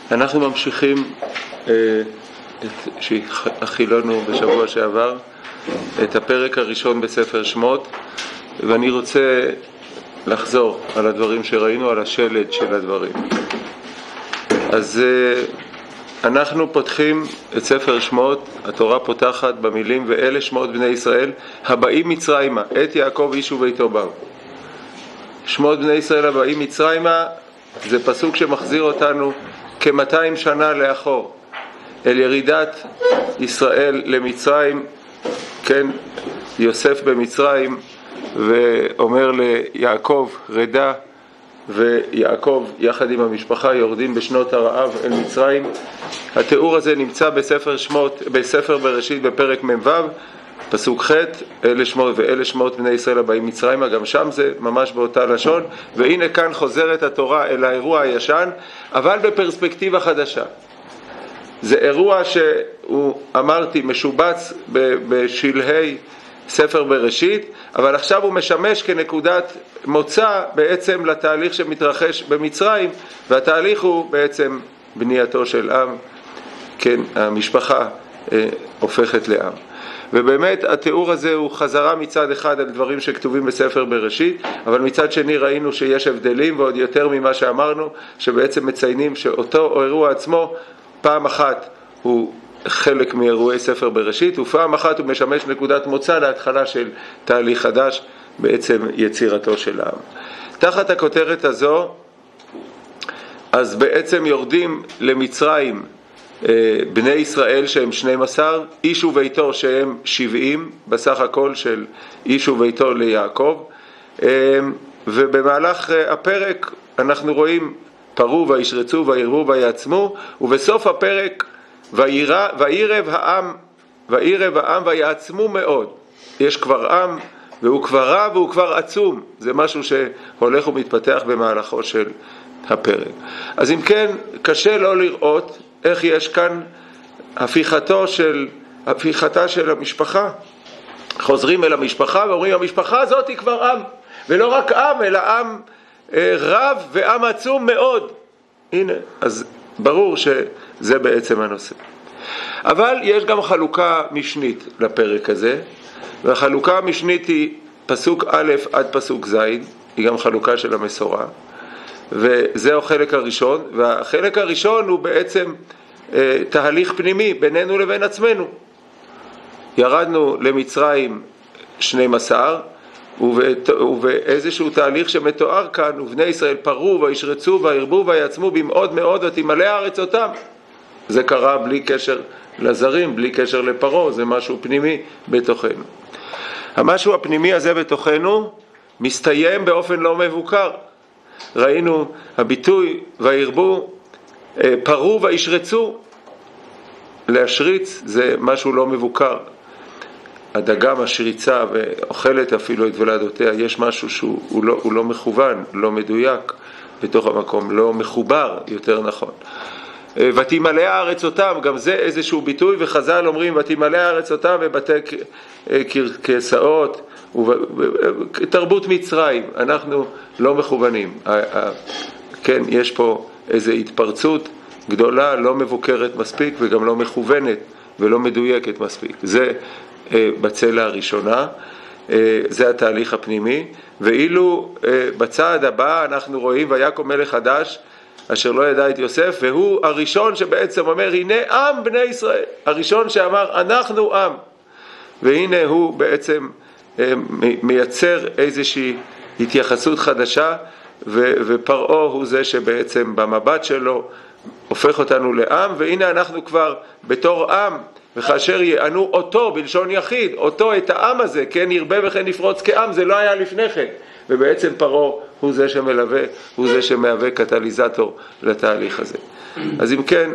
אנחנו ממשיכים שהכילנו בשבוע שעבר את הפרק הראשון בספר שמות, ואני רוצה לחזור על הדברים שראינו, על השלד של הדברים. אז אנחנו פותחים את ספר שמות, התורה פותחת במילים ואלה שמות בני ישראל הבאים מצרימה, את יעקב איש וביתו באו. שמות בני ישראל הבאים מצרימה זה פסוק שמחזיר אותנו כ-200 שנה לאחור אל ירידת ישראל למצרים. כן, יוסף במצרים ואומר ליעקב רדה, ויעקב יחד עם המשפחה יורדים בשנות הרעב אל מצרים. התיאור הזה נמצא בספר שמות, בספר בראשית בפרק מ"ו פסוק ח', אלה שמות ואלה שמות בני ישראל הבאים מצרימה, גם שם זה ממש באותה לשון. והנה כאן חוזרת התורה אל האירוע הישן, אבל בפרספקטיבה חדשה. זה אירוע שהוא, אמרתי, משובץ בשלהי ספר בראשית, אבל עכשיו הוא משמש כנקודת מוצא בעצם לתהליך שמתרחש במצרים, והתהליך הוא בעצם בנייתו של עם, כן, המשפחה הופכת לעם. ובאמת התיאור הזה הוא חזרה מצד אחד על דברים שכתובים בספר בראשית, אבל מצד שני ראינו שיש הבדלים, ועוד יותר ממה שאמרנו, שבעצם מציינים שאותו אירוע עצמו פעם אחת הוא חלק מאירועי ספר בראשית, ופעם אחת הוא משמש נקודת מוצא להתחלה של תהליך חדש, בעצם יצירתו של העם. תחת הכותרת הזו, אז בעצם יורדים למצרים בני ישראל שהם 12, איש וביתו שהם 70, בסך הכל של איש וביתו ליעקב. ובמהלך הפרק אנחנו רואים פרו וישרצו וירבו ויעצמו, ובסוף הפרק וירב העם ויעצמו מאוד. יש כבר עם והוא כבר רב והוא כבר עצום, זה משהו שהולך ומתפתח במהלכו של הפרק. אז אם כן, קשה לא לראות איך יש כאן הפיכתה של המשפחה. חוזרים אל המשפחה ואומרים, המשפחה הזאת היא כבר עם, ולא רק עם, אלא עם רב ועם עצום מאוד. הנה, אז ברור שזה בעצם הנושא. אבל יש גם חלוקה משנית לפרק הזה, והחלוקה המשנית היא פסוק א' עד פסוק ז', היא גם חלוקה של המסורה, וזהו החלק הראשון. והחלק הראשון הוא בעצם תהליך פנימי בינינו לבין עצמנו. ירדנו למצרים 12, ובאיזשהו תהליך שמתואר כאן, ובני ישראל פרו וישרצו וירבו ויעצמו במאוד מאוד ותמלא הארץ אותם. זה קרה בלי קשר לזרים, בלי קשר לפרו, זה משהו פנימי בתוכנו. המשהו הפנימי הזה בתוכנו מסתיים באופן לא מבוקר. ראינו הביטוי וירבו, פרו וישרצו, להשריץ זה משהו לא מבוקר. הדגה משריצה ואוכלת אפילו את ולדותיה, יש משהו שהוא לא מכוון, לא מדויק בתוך המקום, לא מחובר, יותר נכון. ותמלא הארץ אותם, גם זה איזשהו ביטוי, וחז"ל אומרים ותמלא הארץ אותם בבתי כסאות, תרבות מצרים, אנחנו לא מכוונים. כן, יש פה איזו התפרצות גדולה, לא מבוקרת מספיק וגם לא מכוונת ולא מדויקת מספיק. זה בצלע הראשונה, זה התהליך הפנימי. ואילו בצד הבא אנחנו רואים ויקום מלך חדש אשר לא ידע את יוסף, והוא הראשון שבעצם אומר הנה עם בני ישראל, הראשון שאמר אנחנו עם, והנה הוא בעצם מייצר איזושהי התייחסות חדשה, ופרעה הוא זה שבעצם במבט שלו הופך אותנו לעם. והנה אנחנו כבר בתור עם, וכאשר יענו אותו בלשון יחיד, אותו את העם הזה, כן ירבה וכן יפרוץ כעם, זה לא היה לפני כן, ובעצם פרעה הוא זה שמלווה, הוא זה שמהווה קטליזטור לתהליך הזה. אז אם כן,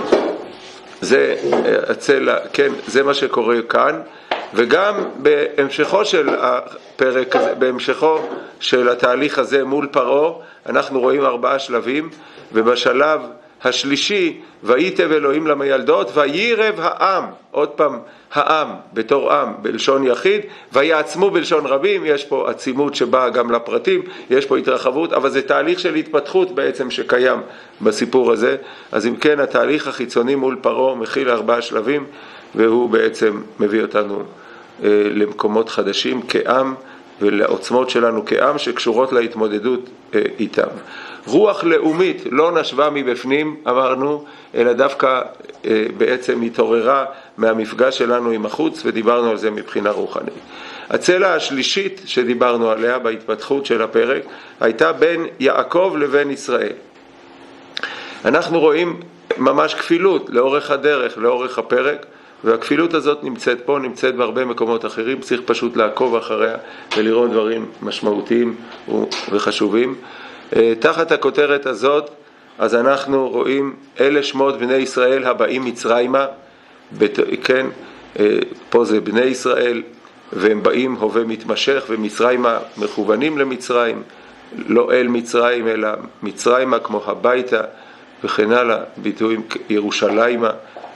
זה הצלע, כן, זה מה שקורה כאן. וגם בהמשכו של הפרק הזה, בהמשכו של התהליך הזה מול פרעה, אנחנו רואים 4 שלבים, ובשלב השלישי, ויתב אלוהים למילדות, וירב העם, עוד פעם העם בתור עם בלשון יחיד, ויעצמו בלשון רבים. יש פה עצימות שבאה גם לפרטים, יש פה התרחבות, אבל זה תהליך של התפתחות בעצם שקיים בסיפור הזה. אז אם כן, התהליך החיצוני מול פרעה מכיל 4 שלבים, והוא בעצם מביא אותנו למקומות חדשים כעם, ולעוצמות שלנו כעם שקשורות להתמודדות איתם. רוח לאומית לא נשבה מבפנים, אמרנו, אלא דווקא בעצם התעוררה מהמפגש שלנו עם החוץ, ודיברנו על זה מבחינה רוחנית. הצלע השלישית שדיברנו עליה בהתפתחות של הפרק, הייתה בין יעקב לבין ישראל. אנחנו רואים ממש כפילות לאורך הדרך, לאורך הפרק, והכפילות הזאת נמצאת פה, נמצאת בהרבה מקומות אחרים, צריך פשוט לעקוב אחריה ולראות דברים משמעותיים וחשובים. תחת הכותרת הזאת, אז אנחנו רואים אלה שמות בני ישראל הבאים מצרימה, כן, פה זה בני ישראל, והם באים הווה מתמשך, ומצרימה מכוונים למצרים, לא אל מצרים אלא מצרימה כמו הביתה וכן הלאה, ביטויים ירושלימה.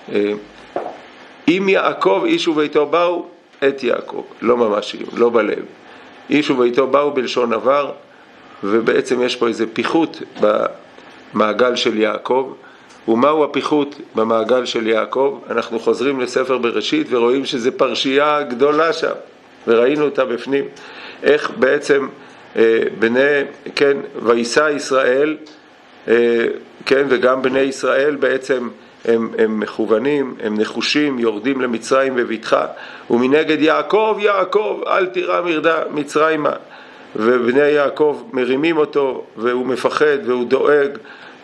אם יעקב איש וביתו באו, את יעקב, לא ממש, לא בלב. איש וביתו באו בלשון עבר, ובעצם יש פה איזה פיחות במעגל של יעקב. ומהו הפיחות במעגל של יעקב? אנחנו חוזרים לספר בראשית ורואים שזה פרשייה גדולה שם, וראינו אותה בפנים. איך בעצם כן, ויסע ישראל, כן, וגם בני ישראל בעצם הם מכוונים, הם נחושים, יורדים למצרים בבטחה. ומנגד יעקב, יעקב, אל תירא מצרימה. ובני יעקב מרימים אותו, והוא מפחד והוא דואג,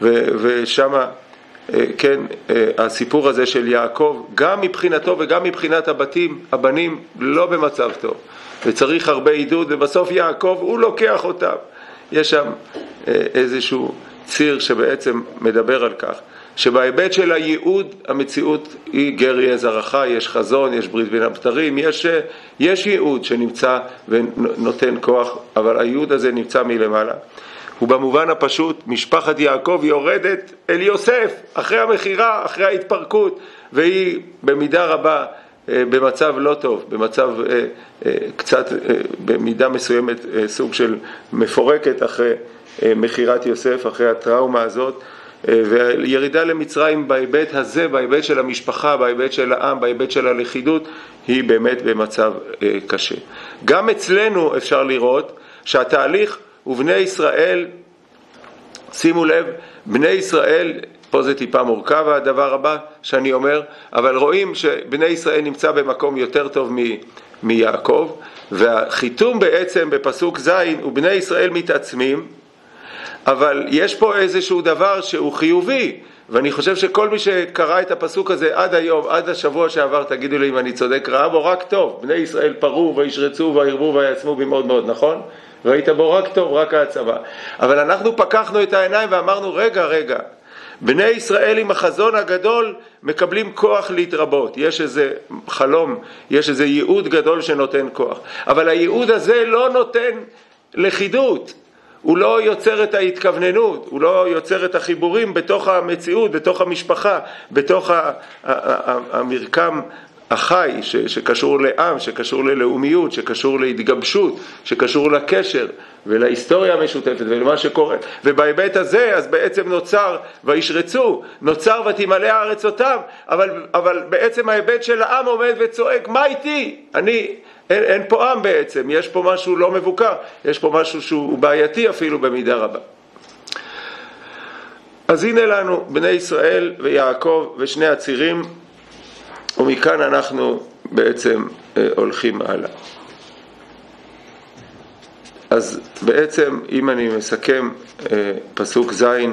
ושמה, כן, הסיפור הזה של יעקב, גם מבחינתו וגם מבחינת הבנים, לא במצב טוב. וצריך הרבה עידוד, ובסוף יעקב הוא לוקח אותם. יש שם איזשהו ציר שבעצם מדבר על כך, שבהיבט של הייעוד המציאות היא גר יהיה זרעך, יש חזון, יש ברית בין הבתרים, יש ייעוד שנמצא ונותן כוח, אבל הייעוד הזה נמצא מלמעלה. ובמובן הפשוט, משפחת יעקב יורדת אל יוסף אחרי המחירה, אחרי ההתפרקות, והיא במידה רבה במצב לא טוב, במצב קצת במידה מסוימת סוג של מפורקת אחרי מחירת יוסף, אחרי הטראומה הזאת, וירידה למצרים בהיבט הזה, בהיבט של המשפחה, בהיבט של העם, בהיבט של הלכידות, היא באמת במצב קשה. גם אצלנו אפשר לראות שהתהליך ובני ישראל, שימו לב, בני ישראל, פה זה טיפה מורכב הדבר הבא שאני אומר, אבל רואים שבני ישראל נמצא במקום יותר טוב מיעקב, והחיתום בעצם בפסוק זין, ובני ישראל מתעצמים, אבל יש פה איזשהו דבר שהוא חיובי, ואני חושב שכל מי שקרא את הפסוק הזה עד היום, עד השבוע שעבר, תגידו לי אם אני צודק, ראה בו רק טוב. בני ישראל פרו וישרצו וירבו ויעצמו במאוד מאוד, נכון? ראית בו רק טוב, רק העצמה. אבל אנחנו פקחנו את העיניים ואמרנו, רגע, בני ישראל עם החזון הגדול מקבלים כוח להתרבות. יש איזה חלום, יש איזה ייעוד גדול שנותן כוח. אבל הייעוד הזה לא נותן לכידות. הוא לא יוצר את ההתכווננות, הוא לא יוצר את החיבורים בתוך המציאות, בתוך המשפחה, בתוך המרקם החי שקשור לעם, שקשור ללאומיות, שקשור להתגבשות, שקשור לקשר ולהיסטוריה המשותפת ולמה שקורה. ובהיבט הזה אז בעצם נוצר וישרצו, נוצר ותמלא הארץ אותם, אבל בעצם ההיבט של העם עומד וצועק, מה איתי? אין פה עם בעצם, יש פה משהו לא מבוקר, יש פה משהו שהוא בעייתי אפילו במידה רבה. אז הנה לנו בני ישראל ויעקב ושני הצירים, ומכאן אנחנו בעצם הולכים הלאה. אז בעצם אם אני מסכם פסוק זין,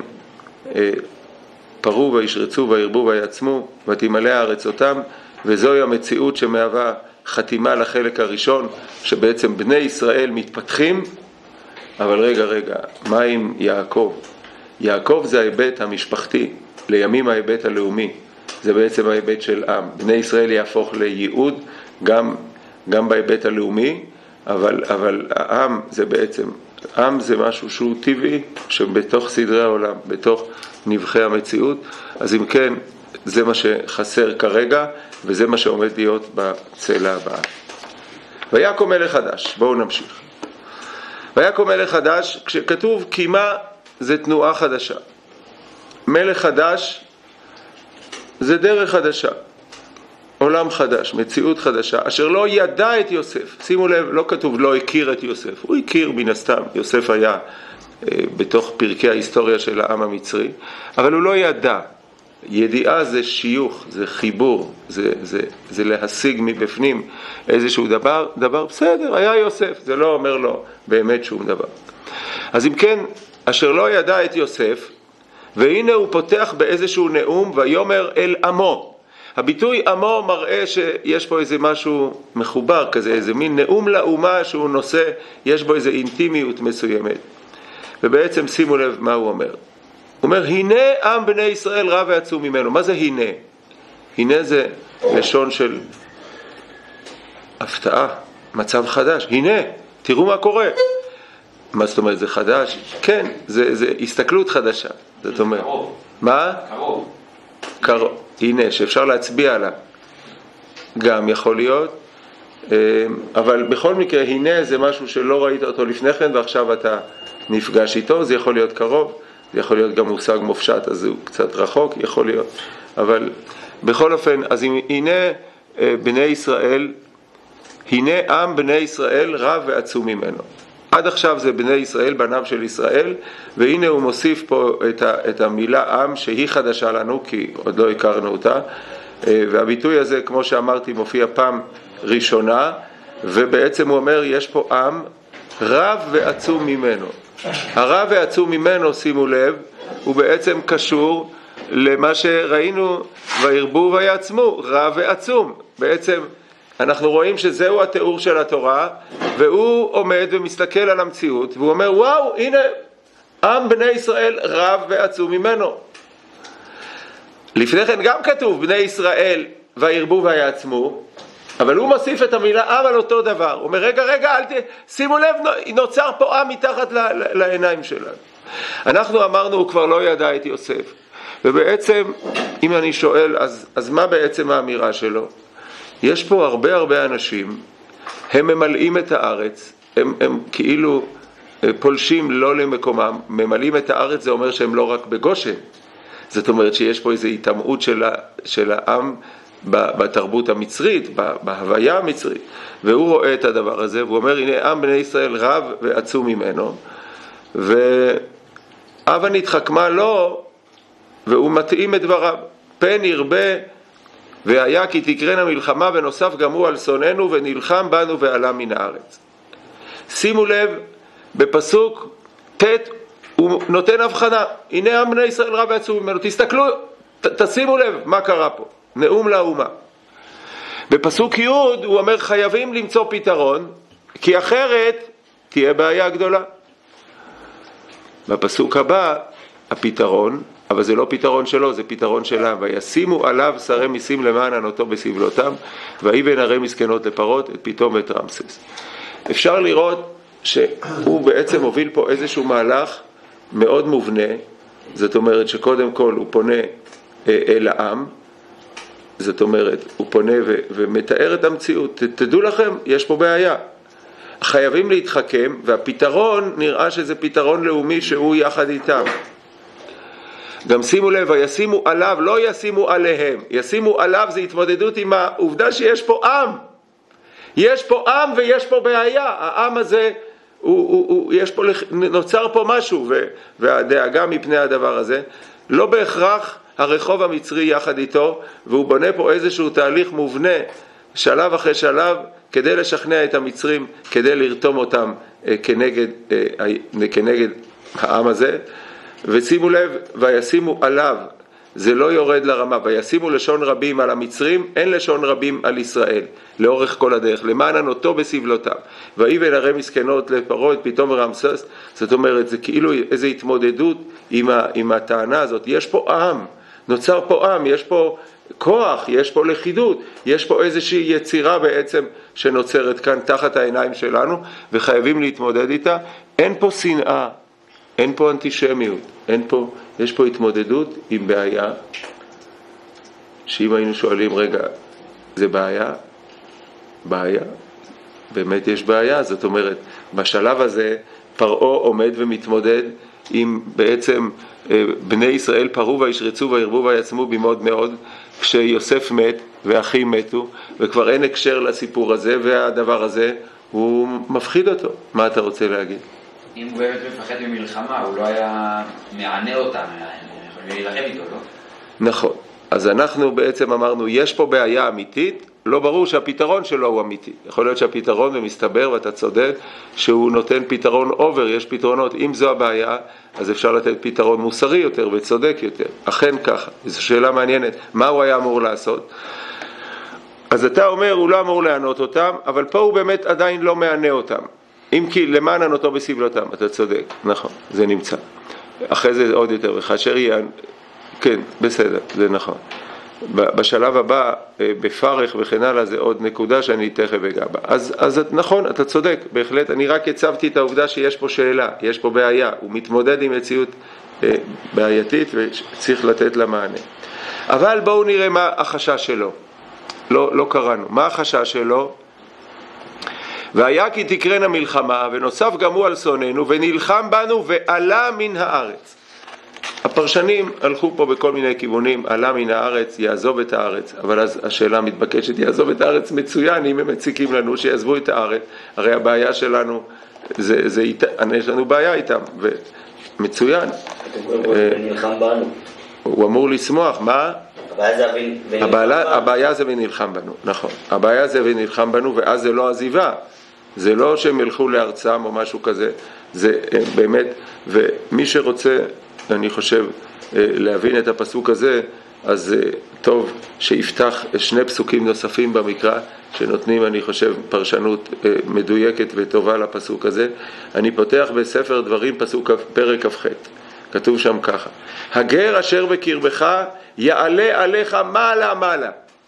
פרו וישרצו וירבו ויעצמו ותמלא הארץ אותם, וזוהי המציאות שמהווה חתימה לחלק הראשון, שבעצם בני ישראל מתפתחים. אבל רגע, מה עם יעקב? יעקב זה ההיבט המשפחתי, לימים ההיבט הלאומי, זה בעצם ההיבט של עם. בני ישראל יהפוך לייעוד גם בהיבט הלאומי, אבל העם זה בעצם עם זה משהו שהוא טבעי, שבתוך סדרי העולם, בתוך נבחי המציאות, אז אם כן, זה מה שחסר כרגע, וזה מה שעומד להיות בצלע הבאה. ויקום מלך חדש, בואו נמשיך. ויקום מלך חדש, כשכתוב קימה זה תנועה חדשה. מלך חדש זה דרך חדשה, עולם חדש, מציאות חדשה, אשר לא ידע את יוסף. שימו לב, לא כתוב לא הכיר את יוסף, הוא הכיר מן הסתם, יוסף היה בתוך פרקי ההיסטוריה של העם המצרי, אבל הוא לא ידע. ידיעה זה שיוך, זה חיבור, זה להשיג מבפנים איזשהו דבר בסדר, היה יוסף, זה לא אומר לו באמת שום דבר. אז אם כן, אשר לא ידע את יוסף, והנה הוא פותח באיזשהו נאום ויאמר אל עמו. הביטוי עמו מראה שיש פה איזה משהו מחובר כזה, איזה מין נאום לאומה שהוא נושא, יש בו איזה אינטימיות מסוימת. ובעצם שימו לב מה הוא אומר. הוא אומר, הנה עם בני ישראל רב ועצום ממנו. מה זה הנה? הנה זה לשון של הפתעה, מצב חדש. הנה, תראו מה קורה. מה זאת אומרת, זה חדש? כן, זה הסתכלות חדשה. זאת אומרת, קרוב. מה? קרוב. קרוב. הנה, שאפשר להצביע עליו. גם יכול להיות. אבל בכל מקרה, הנה זה משהו שלא ראית אותו לפני כן, ועכשיו אתה נפגש איתו, זה יכול להיות קרוב. זה יכול להיות גם מושג מופשט, אז הוא קצת רחוק, יכול להיות. אבל בכל אופן, אז הנה בני ישראל, הנה עם בני ישראל רב ועצום ממנו. עד עכשיו זה בני ישראל, בניו של ישראל, והנה הוא מוסיף פה את המילה עם שהיא חדשה לנו, כי עוד לא הכרנו אותה, והביטוי הזה, כמו שאמרתי, מופיע פעם ראשונה, ובעצם הוא אומר, יש פה עם רב ועצום ממנו. הרב ועצום ממנו, שימו לב, הוא בעצם קשור למה שראינו, וירבו ויעצמו, רב ועצום. בעצם אנחנו רואים שזהו התיאור של התורה, והוא עומד ומסתכל על המציאות, והוא אומר, וואו, הנה, עם בני ישראל רב ועצום ממנו. לפני כן גם כתוב, בני ישראל וירבו ויעצמו, אבל הוא מוסיף את המילה עם על אותו דבר. הוא אומר, רגע, שימו לב, נוצר פה עם מתחת לעיניים שלנו. אנחנו אמרנו, הוא כבר לא ידע את יוסף. ובעצם, אם אני שואל, אז מה בעצם האמירה שלו? יש פה הרבה אנשים, הם ממלאים את הארץ, הם כאילו פולשים לא למקומם, ממלאים את הארץ, זה אומר שהם לא רק בגושן. זאת אומרת שיש פה איזו התאמות של העם, בתרבות המצרית, בהוויה המצרית, והוא רואה את הדבר הזה, והוא אומר, הנה עם בני ישראל רב ועצום ממנו, ואבא נתחכמה לו, והוא מתאים את דבריו, פן ירבה, והיה כי תקרנה מלחמה, ונוסף גם הוא על שונאינו, ונלחם בנו ועלה מן הארץ. שימו לב, בפסוק ת' הוא נותן הבחנה, הנה עם בני ישראל רב ועצום ממנו, תסתכלו, תשימו לב מה קרה פה. נאום לאומה. בפסוק י' הוא אומר חייבים למצוא פתרון, כי אחרת תהיה בעיה גדולה. בפסוק הבא הפתרון, אבל זה לא פתרון שלו, זה פתרון שלהם. וישימו עליו שרי מיסים למען ענותו בסבלותם, ויבן ערי מסכנות לפרות את פתאום ואת רמסס. אפשר לראות שהוא בעצם הוביל פה איזשהו מהלך מאוד מובנה. זאת אומרת שקודם כל הוא פונה אל העם, זאת אומרת, הוא פונה ומתאר את המציאות. תדעו לכם, יש פה בעיה. חייבים להתחכם, והפתרון נראה שזה פתרון לאומי שהוא יחד איתם. גם שימו לב, וישימו עליו, לא ישימו עליהם. ישימו עליו זה התמודדות עם העובדה שיש פה עם. יש פה עם ויש פה בעיה. העם הזה, יש פה, נוצר פה משהו, והדאגה מפני הדבר הזה, לא בהכרח הרחוב המצרי יחד איתו, והוא בונה פה איזשהו תהליך מובנה, שלב אחרי שלב, כדי לשכנע את המצרים, כדי לרתום אותם כנגד העם הזה. ושימו לב, וישימו עליו, זה לא יורד לרמה, וישימו לשון רבים על המצרים, אין לשון רבים על ישראל, לאורך כל הדרך, למען ענותו בסבלותם, ויבן ערי מסכנות לפרות פתאום ורמסס. זאת אומרת, זה כאילו איזו התמודדות עם הטענה הזאת. יש פה עם, נוצר פה עם, יש פה כוח, יש פה לכידות, יש פה איזושהי יצירה בעצם שנוצרת כאן תחת העיניים שלנו, וחייבים להתמודד איתה. אין פה שנאה, אין פה אנטישמיות, יש פה התמודדות עם בעיה, שאם היינו שואלים, רגע, זה בעיה? בעיה? באמת יש בעיה. זאת אומרת, בשלב הזה פרעה עומד ומתמודד עם בעצם בני ישראל פרו וישרצו וירבו ויעצמו במאוד מאוד, כשיוסף מת ואחים מתו, וכבר אין הקשר לסיפור הזה, והדבר הזה הוא מפחיד אותו. מה אתה רוצה להגיד? אם הוא באמת מפחד ממלחמה, הוא לא היה מענה אותם, יכולים להילחם איתו, לא? נכון. אז אנחנו בעצם אמרנו, יש פה בעיה אמיתית, לא ברור שהפתרון שלו הוא אמיתי. יכול להיות שהפתרון, ומסתבר, ואתה צודק, שהוא נותן פתרון אובר, יש פתרונות. אם זו הבעיה, אז אפשר לתת פתרון מוסרי יותר וצודק יותר. אכן ככה. זו שאלה מעניינת. מה הוא היה אמור לעשות? אז אתה אומר, הוא לא אמור לענות אותם, אבל פה הוא באמת עדיין לא מענה אותם. אם כי למען ענותו בסבלותם, אתה צודק. נכון, זה נמצא. אחרי זה עוד יותר, וכאשר יהיה... כן, בסדר, זה נכון. בשלב הבא, בפרח וכן הלאה, זה עוד נקודה שאני תכף אגע בה. אז נכון, אתה צודק, בהחלט. אני רק הצבתי את העובדה שיש פה שאלה, יש פה בעיה. הוא מתמודד עם מציאות בעייתית וצריך לתת לה מענה. אבל בואו נראה מה החשש שלו. לא קראנו. מה החשש שלו? והיה כי תקרנה מלחמה, ונוסף גם הוא על שונאינו, ונלחם בנו ועלה מן הארץ. הפרשנים הלכו פה בכל מיני כיוונים, עלה מן הארץ, יעזוב את הארץ, אבל אז השאלה מתבקשת, יעזוב את הארץ מצוין, אם הם מציקים לנו שיעזבו את הארץ, הרי הבעיה שלנו, יש לנו בעיה איתם, ומצוין. נלחם בנו. הוא אמור לשמוח, מה? הבעיה זה ונלחם בנו, נכון. הבעיה זה ונלחם בנו, ואז זה לא עזיבה, זה לא שהם ילכו לארצם או משהו כזה, זה באמת, ומי שרוצה, אני חושב, להבין את הפסוק הזה, אז טוב שיפתח שני פסוקים נוספים במקרא, שנותנים, אני חושב, פרשנות מדויקת וטובה לפסוק הזה. אני פותח בספר דברים, פרק כ"ח. כתוב שם ככה: הגר אשר בקרבך יעלה עליך מעלה מעלה.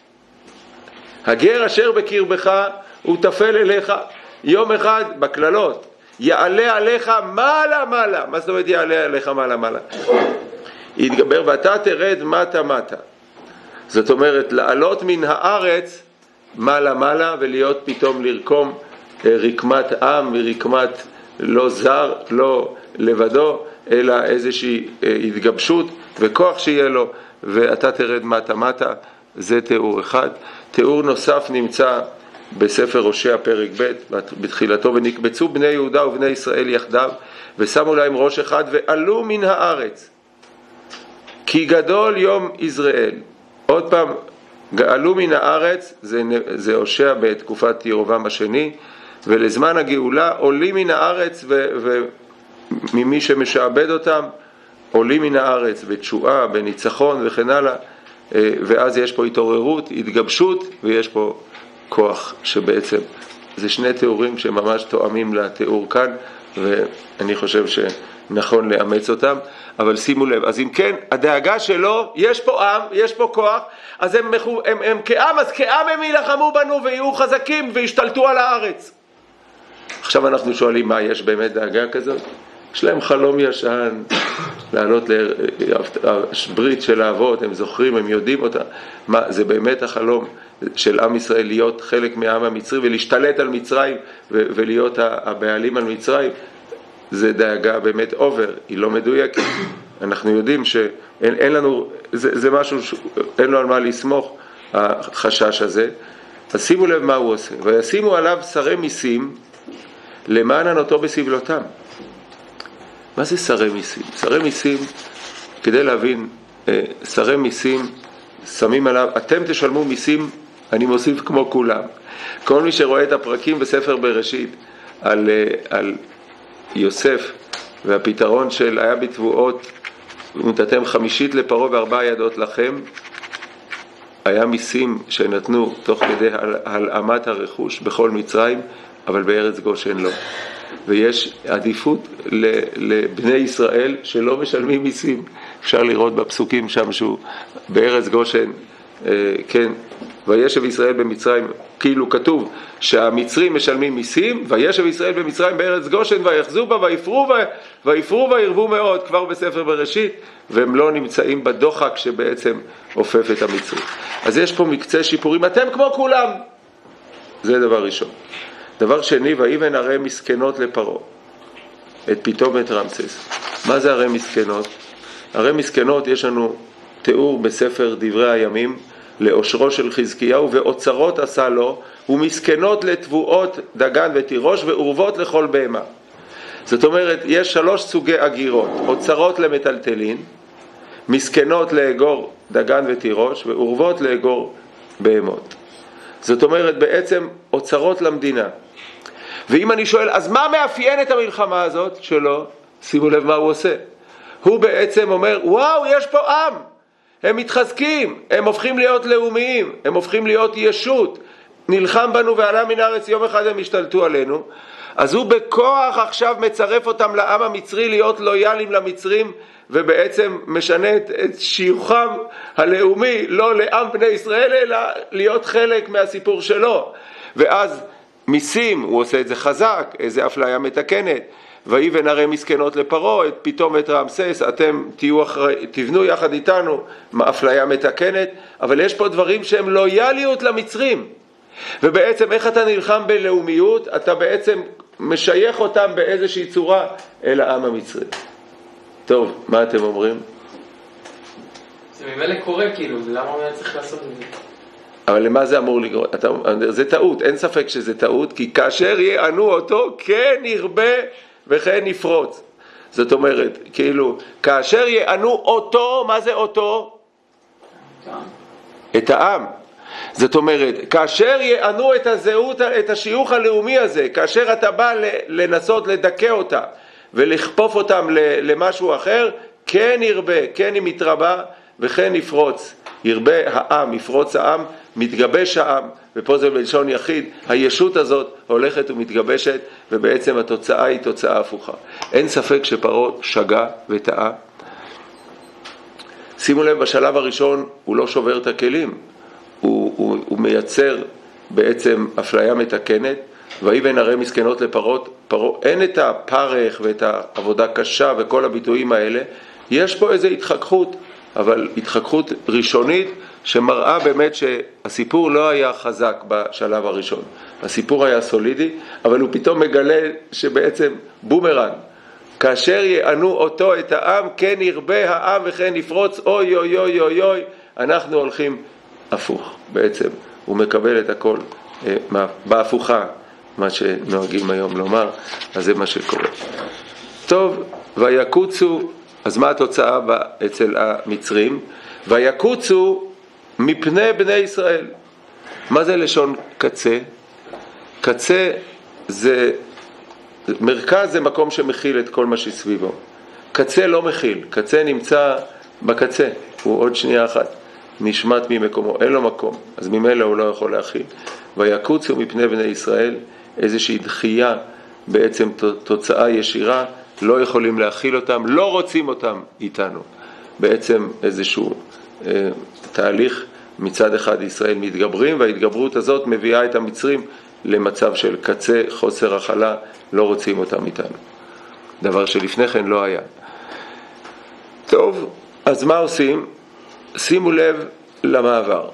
הגר אשר בקרבך הוא תפל אליך יום אחד בכללות. יעלה עליך מעלה מעלה. מה זאת אומרת יעלה עליך מעלה מעלה? יתגבר ואתה תרד מטה מטה. זאת אומרת לעלות מן הארץ מעלה מעלה, ולהיות פתאום לרקום רקמת עם ורקמת לא זר, לא לבדו, אלא איזושהי התגבשות וכוח שיהיה לו, ואתה תרד מטה מטה. זה תיאור אחד. תיאור נוסף נמצא בספר הושע פרק ב' בתחילתו: ונקבצו בני יהודה ובני ישראל יחדיו ושמו להם ראש אחד ועלו מן הארץ כי גדול יום יזרעאל. עוד פעם, עלו מן הארץ, זה הושע בתקופת ירובעם השני, ולזמן הגאולה עולים מן הארץ וממי שמשעבד אותם עולים מן הארץ בתשועה, בניצחון וכן הלאה, ואז יש פה התעוררות, התגבשות, ויש פה כוח שבעצם זה שני תיאורים שממש תואמים לתיאור כאן, ואני חושב שנכון לאמץ אותם. אבל שימו לב, אז אם כן, הדאגה שלו, יש פה עם, יש פה כוח, אז הם כעם, אז כעם הם ילחמו בנו ויהיו חזקים וישתלטו על הארץ. עכשיו אנחנו שואלים, מה, יש באמת דאגה כזאת? יש להם חלום ישן, לעלות לברית של האבות, הם זוכרים, הם יודעים אותה. מה, זה באמת החלום של עם ישראל להיות חלק מהעם המצרי ולהשתלט על מצרים ולהיות הבעלים על מצרים? זה דאגה באמת אובר, היא לא מדויקת. אנחנו יודעים שאין לנו, זה משהו, אין לו על מה לסמוך, החשש הזה. אז שימו לב מה הוא עושה. וישימו עליו שרי מיסים למען ענותו בסבלותם. מה זה שרי מיסים? שרי מיסים, כדי להבין, שרי מיסים שמים עליו, אתם תשלמו מיסים, אני מוסיף כמו כולם. כל מי שרואה את הפרקים בספר בראשית על יוסף והפתרון של היה בתבואות, ונתתם 5 לפרעה ו4 ידות לכם, היה מיסים שנתנו תוך כדי הלאמת הרכוש בכל מצרים, אבל בארץ גושן לא. ויש עדיפות לבני ישראל שלא משלמים מיסים. אפשר לראות בפסוקים שם שהוא בארץ גושן כן, וישב ישראל במצרים, כאילו כתוב שהמצרים משלמים מיסים, וישב ישראל במצרים בארץ גושן ויחזו בה ויפרו וירבו מאוד, כבר בספר בראשית, והם לא נמצאים בדוחק שבעצם הופף את המצרים. אז יש פה מקצה שיפורים, אתם כמו כולם. זה דבר ראשון. דבר שני, ויבן ערי מסכנות לפרעה, את פתאום את רמסס. מה זה ערי מסכנות? ערי מסכנות, יש לנו תיאור בספר דברי הימים, לאושרו של חזקיהו, ואוצרות עשה לו, ומסכנות לתבואות דגן ותירוש, ועורבות לכל בהמה. זאת אומרת, יש 3 סוגי אגירות, אוצרות למטלטלין, מסכנות לאגור דגן ותירוש, ועורבות לאגור בהמות. זאת אומרת, בעצם אוצרות למדינה. ואם אני שואל, אז מה מאפיין את המלחמה הזאת שלו? שימו לב מה הוא עושה. הוא בעצם אומר, וואו, יש פה עם. הם מתחזקים, הם הופכים להיות לאומיים, הם הופכים להיות ישות. נלחם בנו ועלה מן הארץ, יום אחד הם השתלטו עלינו. אז הוא בכוח עכשיו מצרף אותם לעם המצרי להיות לויאליים למצרים, ובעצם משנה את שיוכם הלאומי, לא לעם בני ישראל, אלא להיות חלק מהסיפור שלו. ואז מיסים, הוא עושה את זה חזק, איזה אפליה מתקנת. ויבן ערי מסכנות לפרעה, פתאום את רמסס, אתם תבנו יחד איתנו, אפליה מתקנת, אבל יש פה דברים שהם לויאליות למצרים. ובעצם איך אתה נלחם בלאומיות? אתה בעצם משייך אותם באיזושהי צורה אל העם המצרי. טוב, מה אתם אומרים? זה ממילא קורה כאילו, למה הוא היה צריך לעשות את זה? אבל למה זה אמור לגרום? זה טעות, אין ספק שזה טעות, כי כאשר יענו אותו, כן ירבה וכן יפרוץ. זאת אומרת, כאילו, כאשר יענו אותו, מה זה אותו? את העם. זאת אומרת, כאשר יענו את הזהות, את השיוך הלאומי הזה, כאשר אתה בא לנסות לדכא אותה ולכפוף אותם למשהו אחר, כן ירבה, כן היא מתרבה וכן יפרוץ. ירבה העם, יפרוץ העם, מתגבש העם, ופה זה בלשון יחיד, הישות הזאת הולכת ומתגבשת, ובעצם התוצאה היא תוצאה הפוכה. אין ספק שפרעה שגה וטעה. שימו לב, בשלב הראשון הוא לא שובר את הכלים, הוא מייצר בעצם אפליה מתקנת, ויבן ערי מסכנות לפרעה, אין את הפרך ואת העבודה קשה וכל הביטויים האלה, יש פה איזו התחככות, אבל התחככות ראשונית שמראה באמת שהסיפור לא היה חזק בשלב הראשון. הסיפור היה סולידי, אבל הוא פתאום מגלה שבעצם בומרנג, כאשר יענו אותו את העם, כן ירבה העם וכן יפרוץ, אוי אוי אוי אוי אוי, אנחנו הולכים הפוך. בעצם הוא מקבל את הכל בהפוכה, מה שנוהגים היום לומר, אז זה מה שקורה. טוב, ויקוצו, אז מה התוצאה אצל המצרים? ויקוצו מפני בני ישראל. מה זה לשון קצה? קצה זה, מרכז זה מקום שמכיל את כל מה שסביבו. קצה לא מכיל, קצה נמצא בקצה, הוא עוד שנייה אחת, נשמט ממקומו, אין לו מקום, אז ממילא הוא לא יכול להכיל. ויקוצו מפני בני ישראל, איזושהי דחייה, בעצם תוצאה ישירה, לא יכולים להכיל אותם, לא רוצים אותם איתנו. בעצם איזשהו תהליך, מצד אחד ישראל מתגברים, וההתגברות הזאת מביאה את המצרים למצב של קצה, חוסר הכלה, לא רוצים אותם איתנו. דבר שלפני כן לא היה. טוב, אז מה עושים? שימו לב למעבר.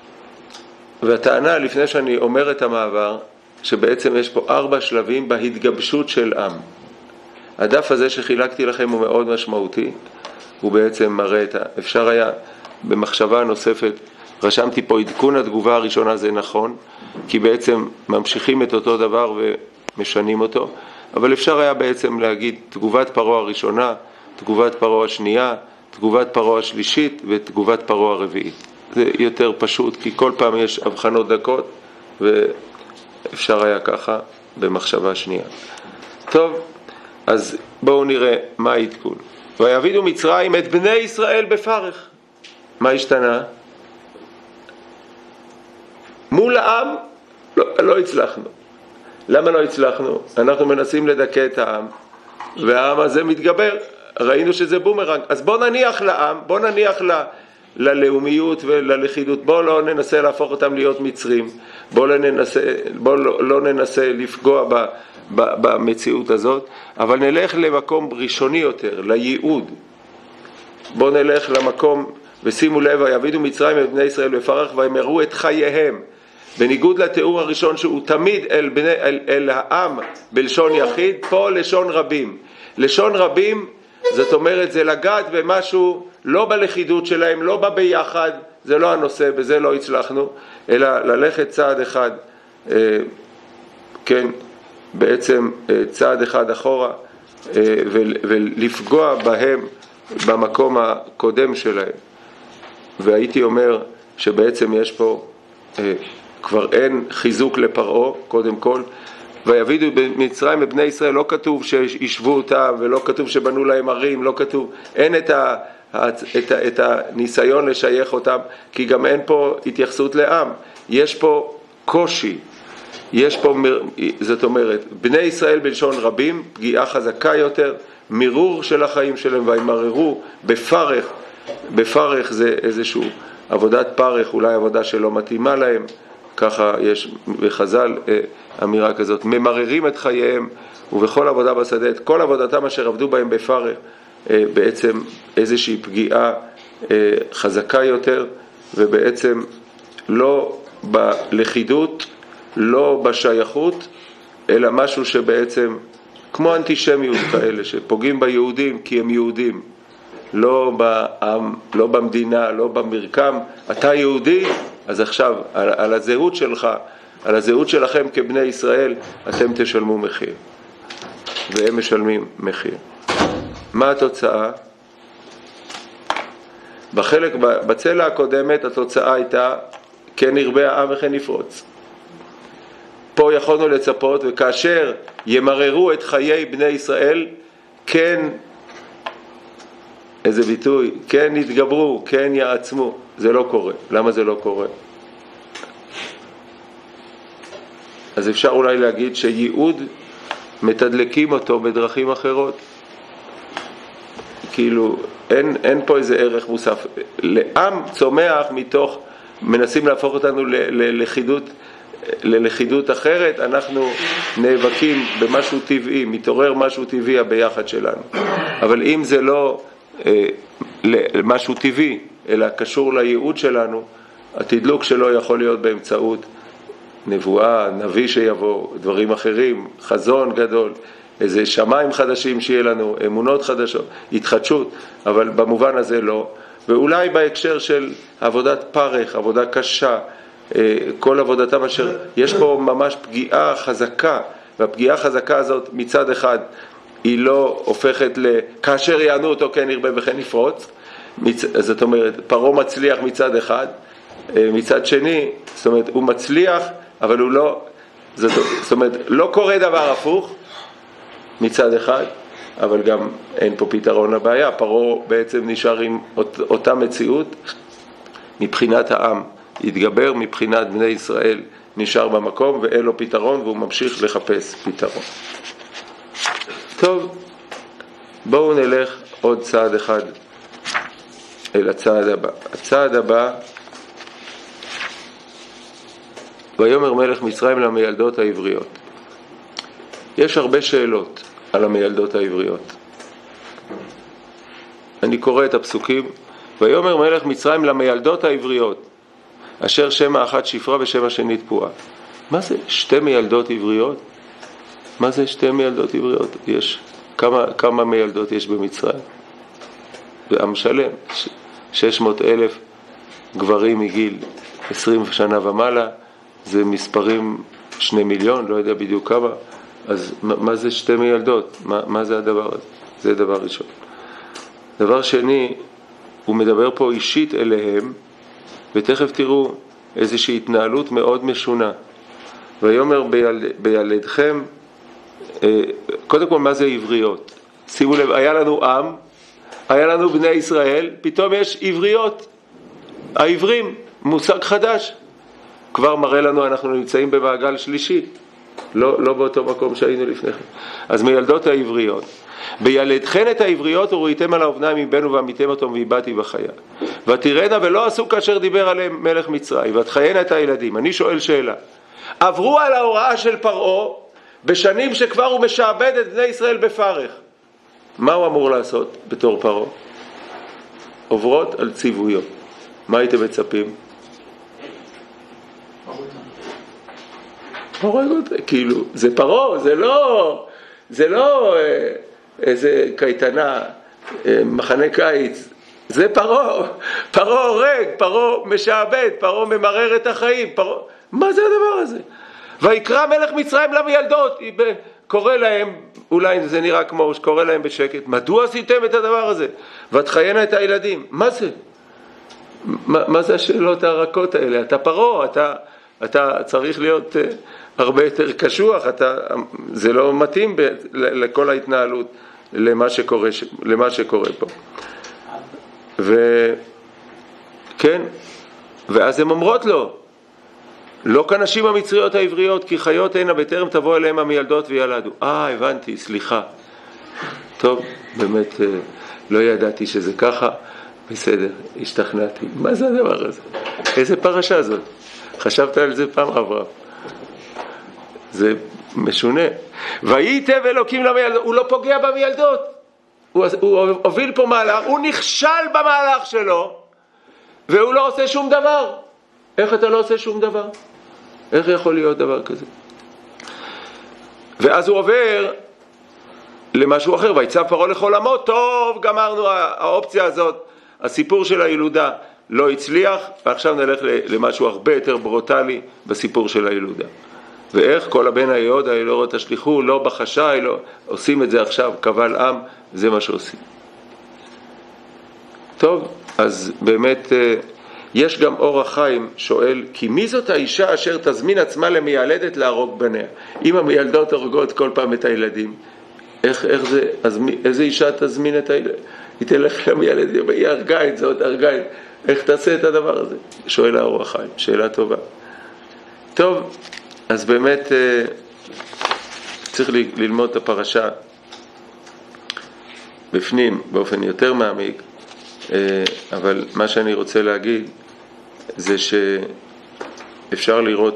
והטענה לפני שאני אומר את המעבר, שבעצם יש פה 4 שלבים בהתגבשות של עם. הדף הזה שחילקתי לכם הוא מאוד משמעותי, הוא בעצם מראה את אפשר היה במחשבה נוספת, רשמתי פה עדכון התגובה הראשונה, זה נכון, כי בעצם ממשיכים את אותו דבר ומשנים אותו, אבל אפשר היה בעצם להגיד תגובת פרעה הראשונה, תגובת פרעה השנייה, תגובת פרעה השלישית ותגובת פרעה הרביעית. זה יותר פשוט, כי כל פעם יש הבחנות דקות, ואפשר היה ככה במחשבה שנייה. טוב, אז בואו נראה מה העדכון. ויעבידו מצרים את בני ישראל בפרך. מה השתנה? מול העם לא הצלחנו. למה לא הצלחנו? אנחנו מנסים לדכא את העם, והעם הזה מתגבר. ראינו שזה בומרנג. אז בוא נניח לעם, בוא נניח ללאומיות וללכידות. בואו לא ננסה להפוך אותם להיות מצרים, בואו לא ננסה לפגוע במציאות הזאת, אבל נלך למקום ראשוני יותר, לייעוד. בואו נלך למקום, ושימו לב, ויעבידו מצרים את בני ישראל בפרך וימרו את חייהם. בניגוד לתיאור הראשון שהוא תמיד אל העם בלשון יחיד, פה לשון רבים. לשון רבים זאת אומרת זה לגעת במשהו לא בלכידות שלהם, לא בביחד, זה לא הנושא, בזה לא הצלחנו, אלא ללכת צעד אחד, כן, בעצם צעד אחד אחורה, ולפגוע בהם במקום הקודם שלהם. והייתי אומר שבעצם יש פה, כבר אין חיזוק לפרעה, קודם כל, ויעבידו במצרים את בני ישראל, לא כתוב שישבו אותם, ולא כתוב שבנו להם ערים, לא כתוב, אין את הניסיון לשייך אותם, כי גם אין פה התייחסות לעם, יש פה קושי, יש פה, זאת אומרת, בני ישראל בלשון רבים, פגיעה חזקה יותר, מירור של החיים שלהם, וימררו בפרך, בפרך זה איזשהו עבודת פרך, אולי עבודה שלא מתאימה להם, ככה יש בחז"ל אמירה כזאת, ממררים את חייהם ובכל עבודה בשדה, את כל עבודתם אשר עבדו בהם בפרך, בעצם איזושהי פגיעה חזקה יותר, ובעצם לא בלכידות, לא בשייכות, אלא משהו שבעצם כמו אנטישמיות כאלה, שפוגעים ביהודים כי הם יהודים, לא בעם, לא במדינה, לא במרקם. אתה יהודי, אז עכשיו על הזהות שלך, על הזהות שלכם כבני ישראל, אתם תשלמו מחיר, והם משלמים מחיר. מה התוצאה? בצלע הקודמת התוצאה הייתה כן ירבה העם וכן יפרוץ. פה יכולנו לצפות, וכאשר ימררו את חיי בני ישראל, כן, איזה ביטוי, כן יתגברו, כן יעצמו. זה לא קורה. למה זה לא קורה? אז אפשר אולי להגיד שייעוד מתדלקים אותו בדרכים אחרות. כאילו אין פה איזה ערך מוסף. לעם צומח מתוך, מנסים להפוך אותנו ללכידות אחרת, אנחנו נאבקים במשהו טבעי, מתעורר משהו טבעי הביחד שלנו. אבל אם זה לא משהו טבעי, אלא קשור לייעוד שלנו, התדלוק שלו יכול להיות באמצעות נבואה, נביא שיבוא, דברים אחרים, חזון גדול, איזה שמיים חדשים שיהיה לנו, אמונות חדשות, התחדשות, אבל במובן הזה לא. ואולי בהקשר של עבודת פרך, עבודה קשה, כל עבודתם אשר, יש פה ממש פגיעה חזקה, והפגיעה החזקה הזאת מצד אחד היא לא הופכת כאשר יענו אותו כן ירבה וכן יפרוץ, זאת אומרת פרעה מצליח מצד אחד, מצד שני, זאת אומרת הוא מצליח אבל הוא לא, זאת אומרת לא קורה דבר הפוך מצד אחד, אבל גם אין פה פתרון לבעיה. פרעה בעצם נשאר עם אותה מציאות, מבחינת העם התגבר, מבחינת בני ישראל נשאר במקום ואין לו פתרון, והוא ממשיך לחפש פתרון. טוב, בואו נלך עוד צעד אחד אל הצעד הבא. הצעד הבא, ויאמר מלך מצרים למילדות העבריות. יש הרבה שאלות על המילדות העבריות. אני קורא את הפסוקים. ויאמר מלך מצרים למילדות העבריות, אשר שם האחת שפרה ושם השני תפועה. מה זה שתי מילדות עבריות? מה זה שתי מילדות עבריות? יש כמה מילדות יש במצרים? בעם שלם, 600,000 גברים מגיל 20 שנה ומעלה, זה מספרים 2 מיליון, לא יודע בדיוק כמה. אז מה זה שתי מילדות? מה זה הדבר הזה? זה דבר ראשון. דבר שני, הוא מדבר פה אישית אליהם, ותכף תראו איזושהי התנהלות מאוד משונה. ויאמר בילדכם, קודם כל מה זה עבריות? שימו לב, היה לנו עם, היה לנו בני ישראל, פתאום יש עבריות. העברים, מושג חדש. כבר מראה לנו, אנחנו נמצאים במעגל שלישי, לא באותו מקום שהיינו לפני כן. אז מילדות העבריות. בילדכן את העבריות וראיתם על האובניים מבנו ועמיתם אותם והיבאתי בחיה. ותראינה ולא עשו כאשר דיבר עליהם מלך מצרים, ותחיינה את הילדים. אני שואל שאלה, עברו על ההוראה של פרעה בשנים שכבר הוא משעבד את בני ישראל בפרך, מה הוא אמור לעשות בתור פרעה? עוברות על ציוויו. מה הייתם מצפים? הורג אותה. כאילו, זה פרעה, זה לא איזה קייטנה, מחנה קיץ. זה פרעה. פרעה הורג, פרעה משעבד, פרעה ממרר את החיים. מה זה הדבר הזה? ויקרא מלך מצרים למילדות, קורא להם, אולי זה נראה כמו שקורא להם בשקט, מדוע עשיתם את הדבר הזה? ותחיינה את הילדים. מה זה? מה זה השאלות הרכות האלה? אתה פרעה, אתה צריך להיות הרבה יותר קשוח, זה לא מתאים לכל ההתנהלות למה שקורה פה. וכן, ואז הן אומרות לו, לא כנשים המצריות העבריות, כי חיות הנה בטרם תבוא אליהם המילדות וילדו. הבנתי, סליחה. טוב, באמת לא ידעתי שזה ככה. בסדר, השתכנעתי. מה זה הדבר הזה? איזה פרשה זאת? חשבת על זה פעם, אברהם? זה משונה. וייטב אלוקים למילדות. הוא לא פוגע במילדות. הוא הוביל פה מהלך, הוא נכשל במהלך שלו, והוא לא עושה שום דבר. איך אתה לא עושה שום דבר? איך יכול להיות דבר כזה? ואז הוא עובר למשהו אחר, ויצב פרעה לכל עמו. טוב, גמרנו האופציה הזאת, הסיפור של הילודה לא הצליח, ועכשיו נלך למשהו הרבה יותר ברוטלי בסיפור של הילודה. ואיך כל הבן היהודה לא תשליחו, לא בחשאי, לא עושים את זה עכשיו, קבל עם, זה מה שעושים. טוב, אז באמת יש גם אור החיים שואל, כי מי זאת האישה אשר תזמין עצמה למיילדת להרוג בניה? אם המילדות הורגות כל פעם את הילדים, איך זה, אז איזה אישה תזמין את הילד? היא תלך למיילדת, היא הרגה את זאת, איך תעשה את הדבר הזה? שואל האור החיים, שאלה טובה. טוב, אז באמת צריך ללמוד את הפרשה בפנים באופן יותר מעמיק, אבל מה שאני רוצה להגיד זה שאפשר לראות,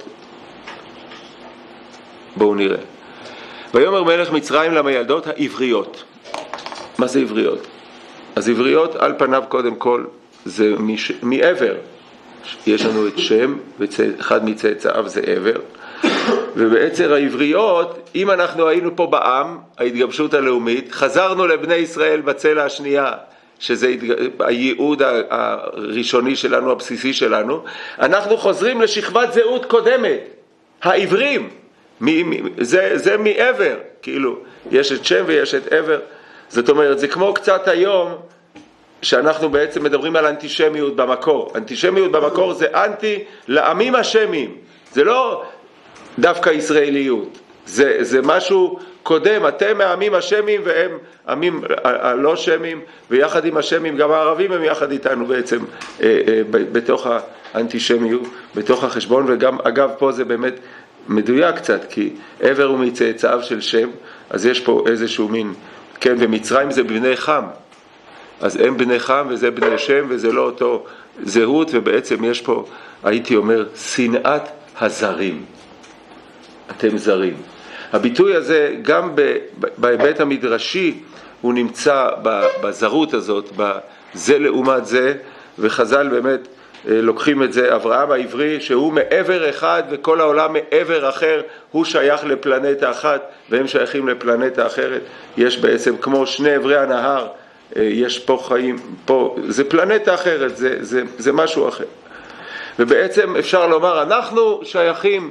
בואו נראה. ויאמר מלך מצרים למילדות העבריות. מה זה עבריות? אז עבריות על פניו קודם כל זה מעבר. יש לנו את שם, אחד מצאצאיו זה עבר. ובעצר העבריות, אם אנחנו היינו פה בעם, ההתגבשות הלאומית, חזרנו לבני ישראל בצלע השנייה, שזה הייעוד הראשוני שלנו, הבסיסי שלנו, אנחנו חוזרים לשכבת זהות קודמת, העברים, זה מעבר, כאילו, יש את שם ויש את עבר, זאת אומרת, זה כמו קצת היום, שאנחנו בעצם מדברים על אנטישמיות במקור. אנטישמיות במקור זה אנטי לעמים השמיים, זה לא דווקא ישראליות, זה משהו קודם, אתם העמים השמיים והם עמים הלא שמיים, ויחד עם השמיים גם הערבים הם יחד איתנו בעצם בתוך האנטישמיות, בתוך החשבון. וגם אגב פה זה באמת מדויק קצת, כי עבר הוא מצאצאיו של שם, אז יש פה איזשהו מין, כן, במצרים זה בני חם, אז הם בני חם וזה בני שם, וזה לא אותו זהות, ובעצם יש פה, הייתי אומר, שנאת הזרים. אתם זרים. הביטוי הזה גם בהיבט המדרשי הוא נמצא בזרות הזאת, בזה לעומת זה, וחז"ל באמת לוקחים את זה, אברהם העברי שהוא מעבר אחד וכל העולם מעבר אחר, הוא שייך לפלנטה אחת והם שייכים לפלנטה אחרת. יש בעצם כמו שני עברי הנהר, יש פה חיים, פה זה פלנטה אחרת, זה משהו אחר. ובעצם אפשר לומר אנחנו שייכים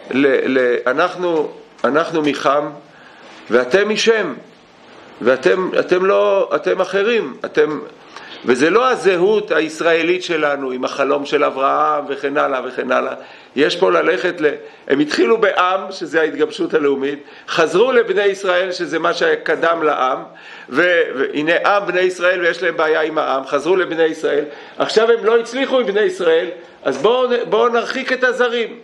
אנחנו מחם ואתם משם, ואתם לא, אתם אחרים, וזה לא הזהות הישראלית שלנו עם החלום של אברהם וכן הלאה וכן הלאה. יש פה ללכת הם התחילו בעם שזה ההתגבשות הלאומית, חזרו לבני ישראל שזה מה שקדם לעם, והנה עם בני ישראל ויש להם בעיה עם העם, חזרו לבני ישראל, עכשיו הם לא הצליחו עם בני ישראל, אז בואו נרחיק את הזרים.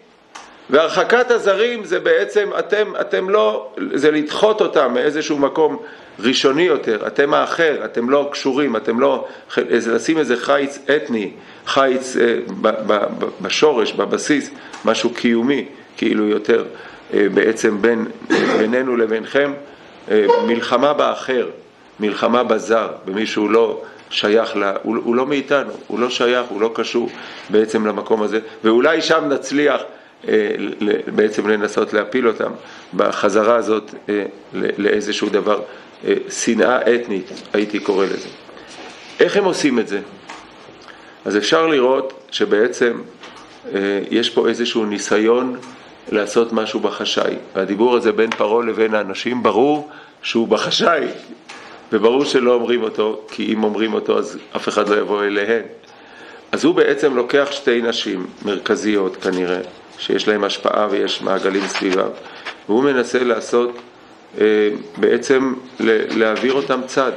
והרחקת הזרים זה בעצם, אתם לא, זה לדחות אותם מאיזשהו מקום ראשוני יותר, אתם האחר, אתם לא קשורים, אתם לא, לשים איזה חיץ אתני, חיץ בשורש, בבסיס, משהו קיומי, כאילו יותר בעצם בינינו לבינכם, מלחמה באחר, מלחמה בזר, במישהו לא שייך, הוא לא מאיתנו, הוא לא שייך, הוא לא קשור בעצם למקום הזה, ואולי שם נצליח בעצם לנסות להפיל אותם בחזרה הזאת לאיזשהו דבר, שנאה אתנית, הייתי קורא לזה. איך הם עושים את זה? אז אפשר לראות שבעצם יש פה איזשהו ניסיון לעשות משהו בחשאי. והדיבור הזה בין פרעה לבין האנשים ברור שהוא בחשאי, וברור שלא אומרים אותו, כי אם אומרים אותו אז אף אחד לא יבוא אליהן. אז הוא בעצם לוקח שתי נשים מרכזיות כנראה, שיש להם השפעה ויש מעגלים סביבם, והוא מנסה לעשות, בעצם להעביר אותם צד,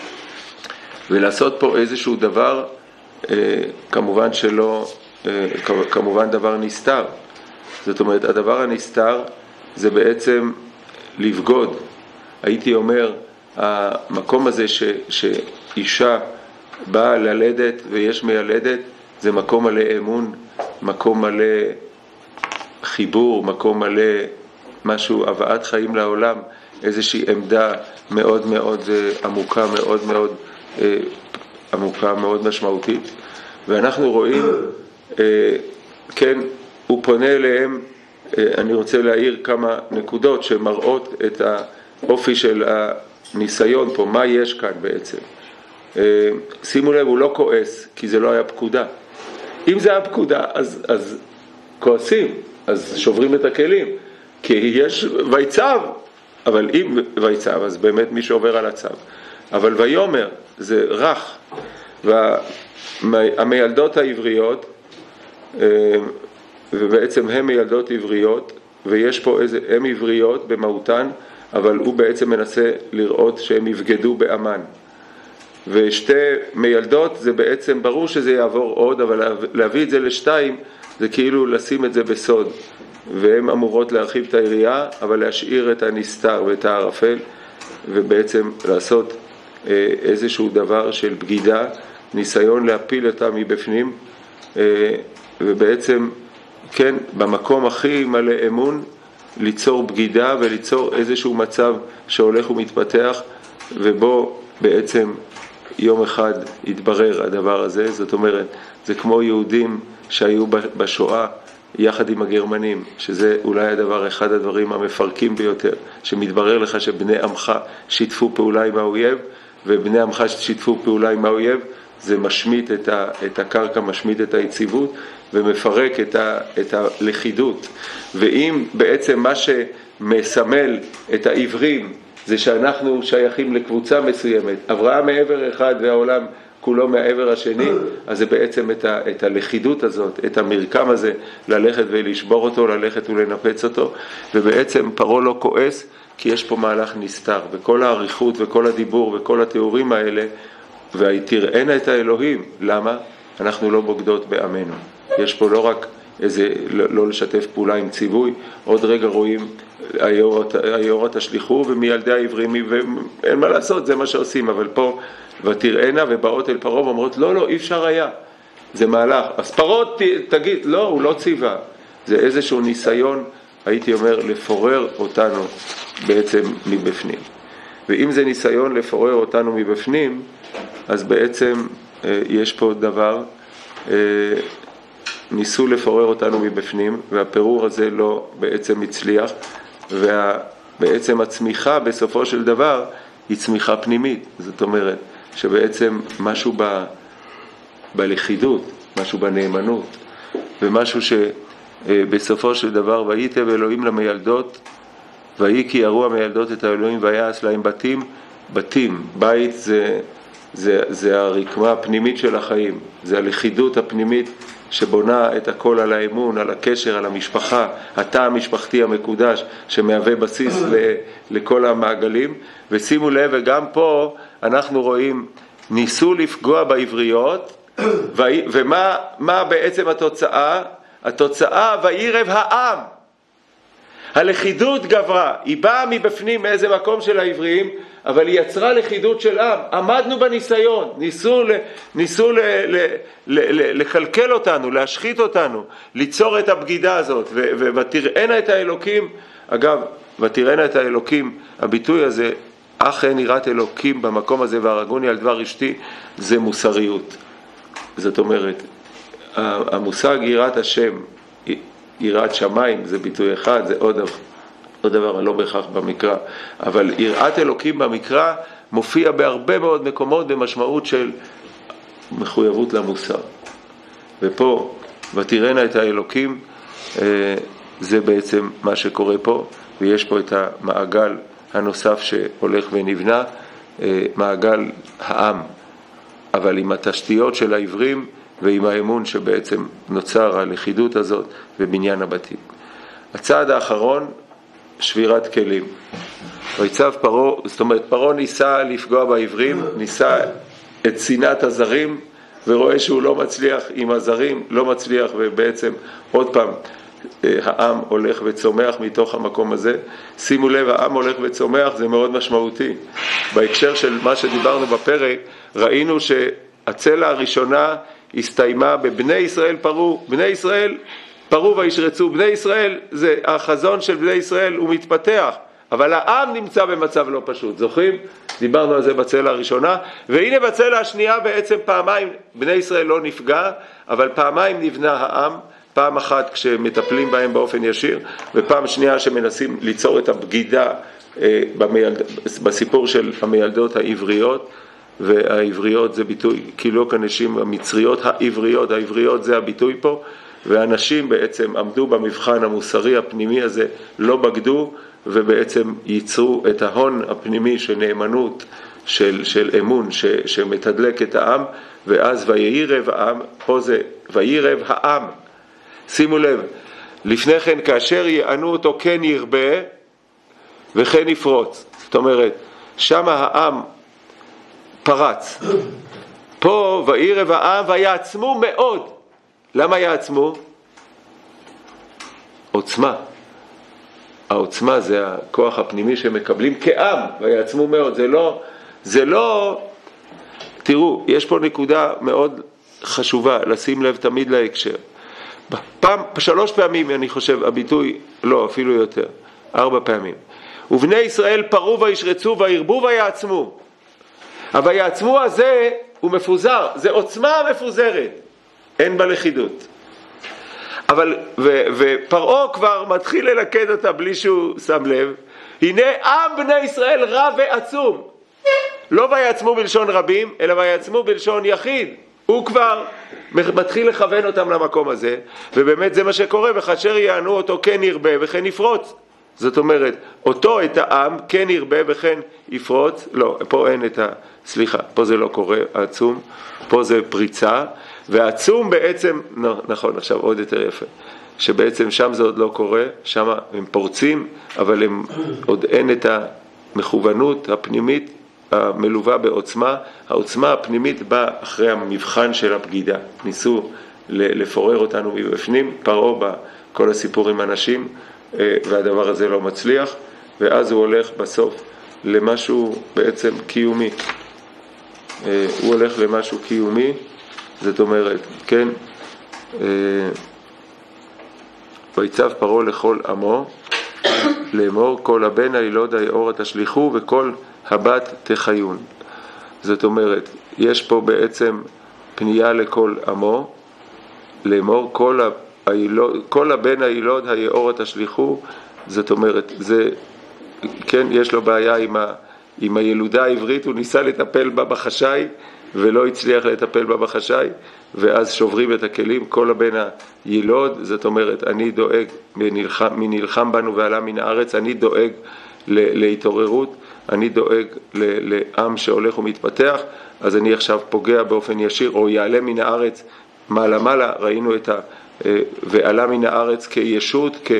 ולעשות פה איזשהו דבר, כמובן שלא, כמובן דבר נסתר. זאת אומרת, הדבר הנסתר זה בעצם לבגוד. הייתי אומר, המקום הזה שאישה באה ללדת ויש מילדת, זה מקום מלא אמון, מקום מלא חיבור, מקום מלא משהו, הבאת חיים לעולם, איזושהי עמדה מאוד מאוד עמוקה, מאוד מאוד עמוקה, מאוד משמעותית. ואנחנו רואים, כן, הוא פונה אליהם, אני רוצה להעיר כמה נקודות שמראות את האופי של הניסיון פה, מה יש כאן בעצם. שימו לב, הוא לא כועס, כי זה לא היה פקודה. אם זה היה פקודה, אז כועסים, אז שוברים את הכלים, כי יש ויצב, אבל אם ויצב, אז באמת מי שעובר על הצו. אבל ויומר, זה רך, והמיילדות העבריות, ובעצם הן מיילדות עבריות, ויש פה איזה, הן עבריות במהותן, אבל הוא בעצם מנסה לראות שהם יבגדו באמן. ושתי מיילדות זה בעצם, ברור שזה יעבור עוד, אבל להביא את זה לשתיים, זה כאילו לשים את זה בסוד. והן אמורות להרחיב את העירייה, אבל להשאיר את הנסתר ואת הערפל, ובעצם לעשות איזשהו דבר של בגידה, ניסיון להפיל אותה מבפנים, ובעצם, כן, במקום הכי מלא אמון, ליצור בגידה וליצור איזשהו מצב שהולך ומתפתח, ובו בעצם יום אחד יתברר הדבר הזה. זאת אומרת, זה כמו יהודים שהיו בשואה יחד עם הגרמנים, שזה אולי הדבר, אחד הדברים המפרקים ביותר, שמתברר לך שבני עמך שיתפו פעולה עם האויב, ובני עמך שיתפו פעולה עם האויב, זה משמיט את הקרקע, משמיט את היציבות, ומפרק את הלכידות. ואם בעצם מה שמסמל את העברים זה שאנחנו שייכים לקבוצה מסוימת, אברהם מעבר אחד והעולם כולו מהעבר השני, אז זה בעצם את הלכידות הזאת, את המרקם הזה, ללכת ולשבור אותו, ללכת ולנפץ אותו. ובעצם פרעה לא כועס, כי יש פה מהלך נסתר, וכל העריכות וכל הדיבור וכל התיאורים האלה, ותראינה את האלוהים. למה? אנחנו לא בוגדות בעמנו. יש פה לא רק איזה, לא לשתף פעולה עם ציווי, עוד רגע רואים היורות השליחו ומילדי העברים, ואין מה לעשות, זה מה שעושים. אבל פה, ותראינה ובאות אל פרעה ואומרות, לא, אי אפשר היה, זה מהלך. אז פרעה תגיד, לא, הוא לא ציווה. זה איזשהו ניסיון, הייתי אומר, לפורר אותנו בעצם מבפנים. ואם זה ניסיון לפורר אותנו מבפנים, אז בעצם יש פה דבר, ניסו לפורר אותנו מבפנים, והפירור הזה לא בעצם הצליח, ובעצם הצמיחה בסופו של דבר היא צמיחה פנימית. זאת אומרת שבעצם משהו בלכידות, משהו בנאמנות, ומשהו שבסופו של דבר וייטב אלוהים למיילדות, ויהי כי יראו המיילדות את האלוהים ויעש להם בתים. בית זה הרקמה הפנימית של החיים, זה הלכידות הפנימית שבונה את הכל על האמון, על הקשר, על המשפחה, התא המשפחתי המקודש שמהווה בסיס לכל המעגלים. ושימו לב, וגם פה אנחנו רואים, ניסו לפגוע בעבריות, ומה בעצם התוצאה? התוצאה, וירב העם. הלכידות גברה, היא באה מבפנים מאיזה מקום של העבריים, אבל היא יצרה לכידות של עם. עמדנו בניסיון, ניסו לקלקל אותנו, להשחית אותנו, ליצור את הבגידה הזאת, ותראינה את האלוקים. אגב, ותראינה את האלוקים, הביטוי הזה, אך אין יראת אלוקים במקום הזה והרגוני על דבר אשתי, זה מוסריות. זאת אומרת, המושג יראת השם, יראת שמיים, זה ביטוי אחד, זה עוד דבר, לא בהכרח במקרא, אבל יראת אלוקים במקרא מופיע בהרבה מאוד מקומות במשמעות של מחויבות למוסר. ופה, ותראינה את האלוקים, זה בעצם מה שקורה פה, ויש פה את המעגל הנוסף שהולך ונבנה, מעגל העם, אבל עם התשתיות של העברים ועם האמון שבעצם נוצר הלכידות הזאת ובניין הבתים. הצעד האחרון, שבירת כלים. ויצב פרעה, זאת אומרת פרעה ניסה לפגוע בעברים, ניסה את שנאת הזרים, ורואה שהוא לא מצליח עם הזרים, לא מצליח, ובעצם עוד פעם העם הולך וצומח מתוך המקום הזה. שימו לב, העם הולך וצומח, זה מאוד משמעותי. בהקשר של מה שדיברנו בפרק, ראינו שהצלע הראשונה הסתיימה בבני ישראל פרו. בני ישראל פרו וישרצו. בני ישראל, זה החזון של בני ישראל, הוא מתפתח, אבל העם נמצא במצב לא פשוט. זוכרים? דיברנו על זה בצלע הראשונה, והנה בצלע השנייה בעצם פעמיים בני ישראל לא נפגע, אבל פעמיים נבנה העם. פעם אחת כשמטפלים בהם באופן ישיר, ופעם שנייה שמנסים ליצור את הבגידה בסיפור של המילדות העבריות, והעבריות זה ביטוי, קילוק הנשים המצריות, העבריות זה הביטוי פה, והאנשים בעצם עמדו במבחן המוסרי הפנימי הזה, לא בגדו, ובעצם ייצרו את ההון הפנימי של נאמנות, של אמון שמתדלק את העם, ואז וירב העם, פה זה וירב העם. שימו לב, לפני כן כאשר יענו אותו כן ירבה וכן יפרוץ. זאת אומרת, שם העם פרץ. פה וירב העם ויעצמו מאוד. למה יעצמו? עוצמה. העוצמה זה הכוח הפנימי שמקבלים כעם, ויעצמו מאוד. זה לא, תראו, יש פה נקודה מאוד חשובה, לשים לב תמיד להקשר. שלוש פעמים אני חושב הביטוי, לא, אפילו יותר, 4 פעמים. ובני ישראל פרו וישרצו וירבו ויעצמו. אבל יעצמו הזה הוא מפוזר, זה עוצמה מפוזרת, אין בה לכידות. אבל, ופרעה כבר מתחיל ללכד אותה בלי שהוא שם לב, הנה עם בני ישראל רב ועצום. לא ויעצמו בלשון רבים, אלא ויעצמו בלשון יחיד. הוא כבר מתחיל לכוון אותם למקום הזה, ובאמת זה מה שקורה, וכאשר יענו אותו כן ירבה וכן יפרוץ. זאת אומרת, אותו את העם כן ירבה וכן יפרוץ, לא, פה אין את סליחה, פה זה לא קורה, העצום, פה זה פריצה, והעצום בעצם, נכון, עכשיו עוד יותר יפה, שבעצם שם זה עוד לא קורה, שם הם פורצים, אבל הם עוד אין את המכוונות הפנימית, המלווה בעוצמה. העוצמה הפנימית באה אחרי המבחן של הבגידה. ניסו לפורר אותנו מבפנים, פרעה בכל הסיפור עם אנשים, והדבר הזה לא מצליח, ואז הוא הולך בסוף למשהו בעצם קיומי. הוא הולך למשהו קיומי, זאת אומרת, כן, ויצב פרעה לכל עמו, לאמור כל הבן הילוד היאורה תשליכו וכל הבת תחיון. זאת אומרת, יש פה בעצם פנייה לכל עמו, לאמור כל הבן הילוד היאורה תשליכו. זאת אומרת, זה, כן, יש לו בעיה עם הילודה העברית, הוא ניסה לטפל בה בחשאי ולא הצליח לטפל בה בחשאי, ואז שוברים את הכלים, כל הבן הילוד, זאת אומרת, אני דואג, מנלחם בנו ועלה מן הארץ, אני דואג להתעוררות, אני דואג לעם שהולך ומתפתח, אז אני עכשיו פוגע באופן ישיר, או יעלה מן הארץ מעלה, ראינו את ועלה מן הארץ כישות,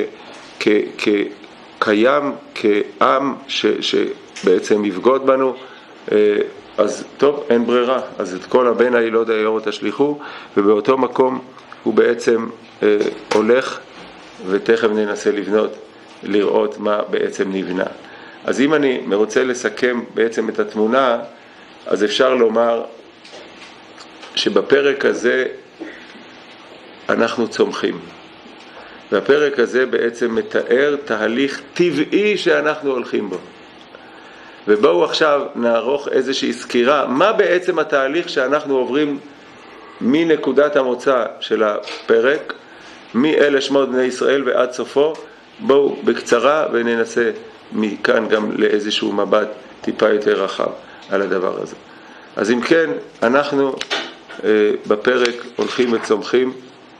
קיים, כעם שבעצם יבגוד בנו, אז טוב, אין ברירה, אז את כל הבן הילוד היאורה תשליכו, ובאותו מקום הוא בעצם הולך, ותכף ננסה לראות מה בעצם נבנה. אז אם אני רוצה לסכם בעצם את התמונה, אז אפשר לומר שבפרק הזה אנחנו צומחים. והפרק הזה בעצם מתאר תהליך טבעי שאנחנו הולכים בו. ובואו עכשיו נערוך איזושהי סקירה, מה בעצם התהליך שאנחנו עוברים מנקודת המוצא של הפרק, מאלה שמות בני ישראל ועד סופו. בואו בקצרה וננסה מכאן גם לאיזשהו מבט טיפה יותר רחב על הדבר הזה. אז אם כן, אנחנו בפרק הולכים וצומחים.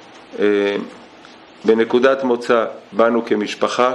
בנקודת מוצא באנו כמשפחה,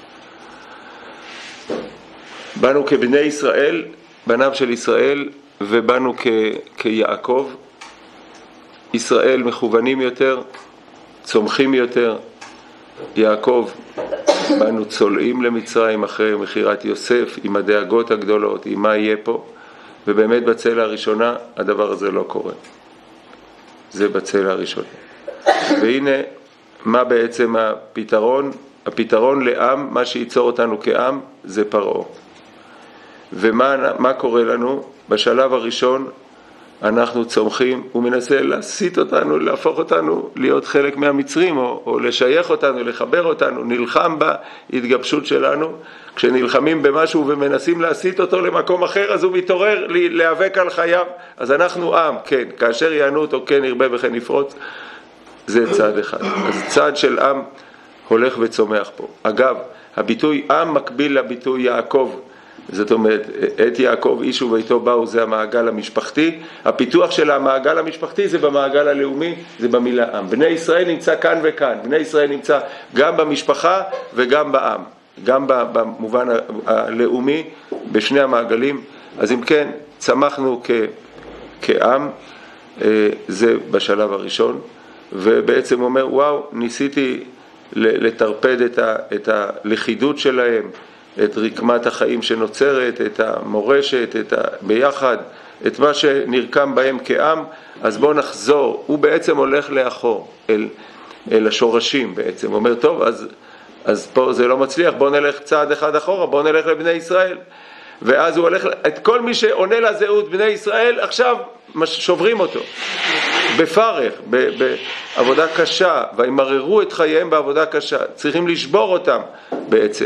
באנו כבני ישראל, בניו של ישראל, ובאנו כיעקב. ישראל מכוונים יותר, צומחים יותר. יעקב, באנו צולעים למצרים אחרי מחירת יוסף, עם הדאגות הגדולות, עם מה יהיה פה. ובאמת בצלע הראשונה הדבר הזה לא קורה. זה בצלע הראשונה. והנה מה בעצם הפתרון? הפתרון לעם, מה שיצור אותנו כעם, זה פרעה. ומה קורה לנו? בשלב הראשון אנחנו צומחים, הוא מנסה להסיט אותנו, להפוך אותנו להיות חלק מהמצרים, או לשייך אותנו, לחבר אותנו, נלחם בהתגבשות שלנו. כשנלחמים במשהו ומנסים להסיט אותו למקום אחר, אז הוא מתעורר להיאבק על חייו. אז אנחנו עם, כן, כאשר יענו אותו, כן ירבה וכן יפרוץ. זה צעד אחד. אז צעד של עם הולך וצומח פה. אגב, הביטוי עם מקביל לביטוי יעקב. זאת אומרת, את יעקב איש וביתו באו, זה המעגל המשפחתי. הפיתוח של המעגל המשפחתי זה במעגל הלאומי, זה במילה עם. בני ישראל נמצא כאן וכאן. בני ישראל נמצא גם במשפחה וגם בעם. גם במובן הלאומי, בשני המעגלים. אז אם כן, צמחנו כעם, זה בשלב הראשון. ובעצם אומר, וואו, ניסיתי לטרפד את הלכידות שלהם, את רקמת החיים שנוצרת, את המורשת, ביחד, את מה שנרקם בהם כעם. אז בואו נחזור. הוא בעצם הולך לאחור, אל השורשים בעצם. הוא אומר, טוב, אז פה זה לא מצליח, בואו נלך צעד אחד אחורה, בואו נלך לבני ישראל. ואז הוא הולך, את כל מי שעונה לזהות בני ישראל, עכשיו שוברים אותו. בפרך, בעבודה קשה, וימררו את חייהם בעבודה קשה. צריכים לשבור אותם בעצם.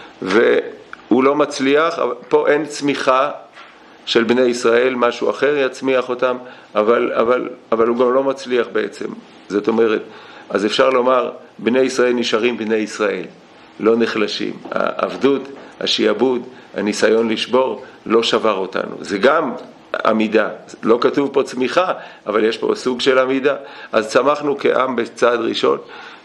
והוא לא מצליח, פה אין צמיחה של בני ישראל, משהו אחר יצמיח אותם, אבל הוא גם לא מצליח בעצם. זאת אומרת, אז אפשר לומר, בני ישראל נשארים בני ישראל, לא נחלשים. העבדות, השיעבוד, הניסיון לשבור, לא שבר אותנו. זה גם עמידה, לא כתוב פה צמיחה, אבל יש פה סוג של עמידה. אז צמחנו כעם בצעד ראשון,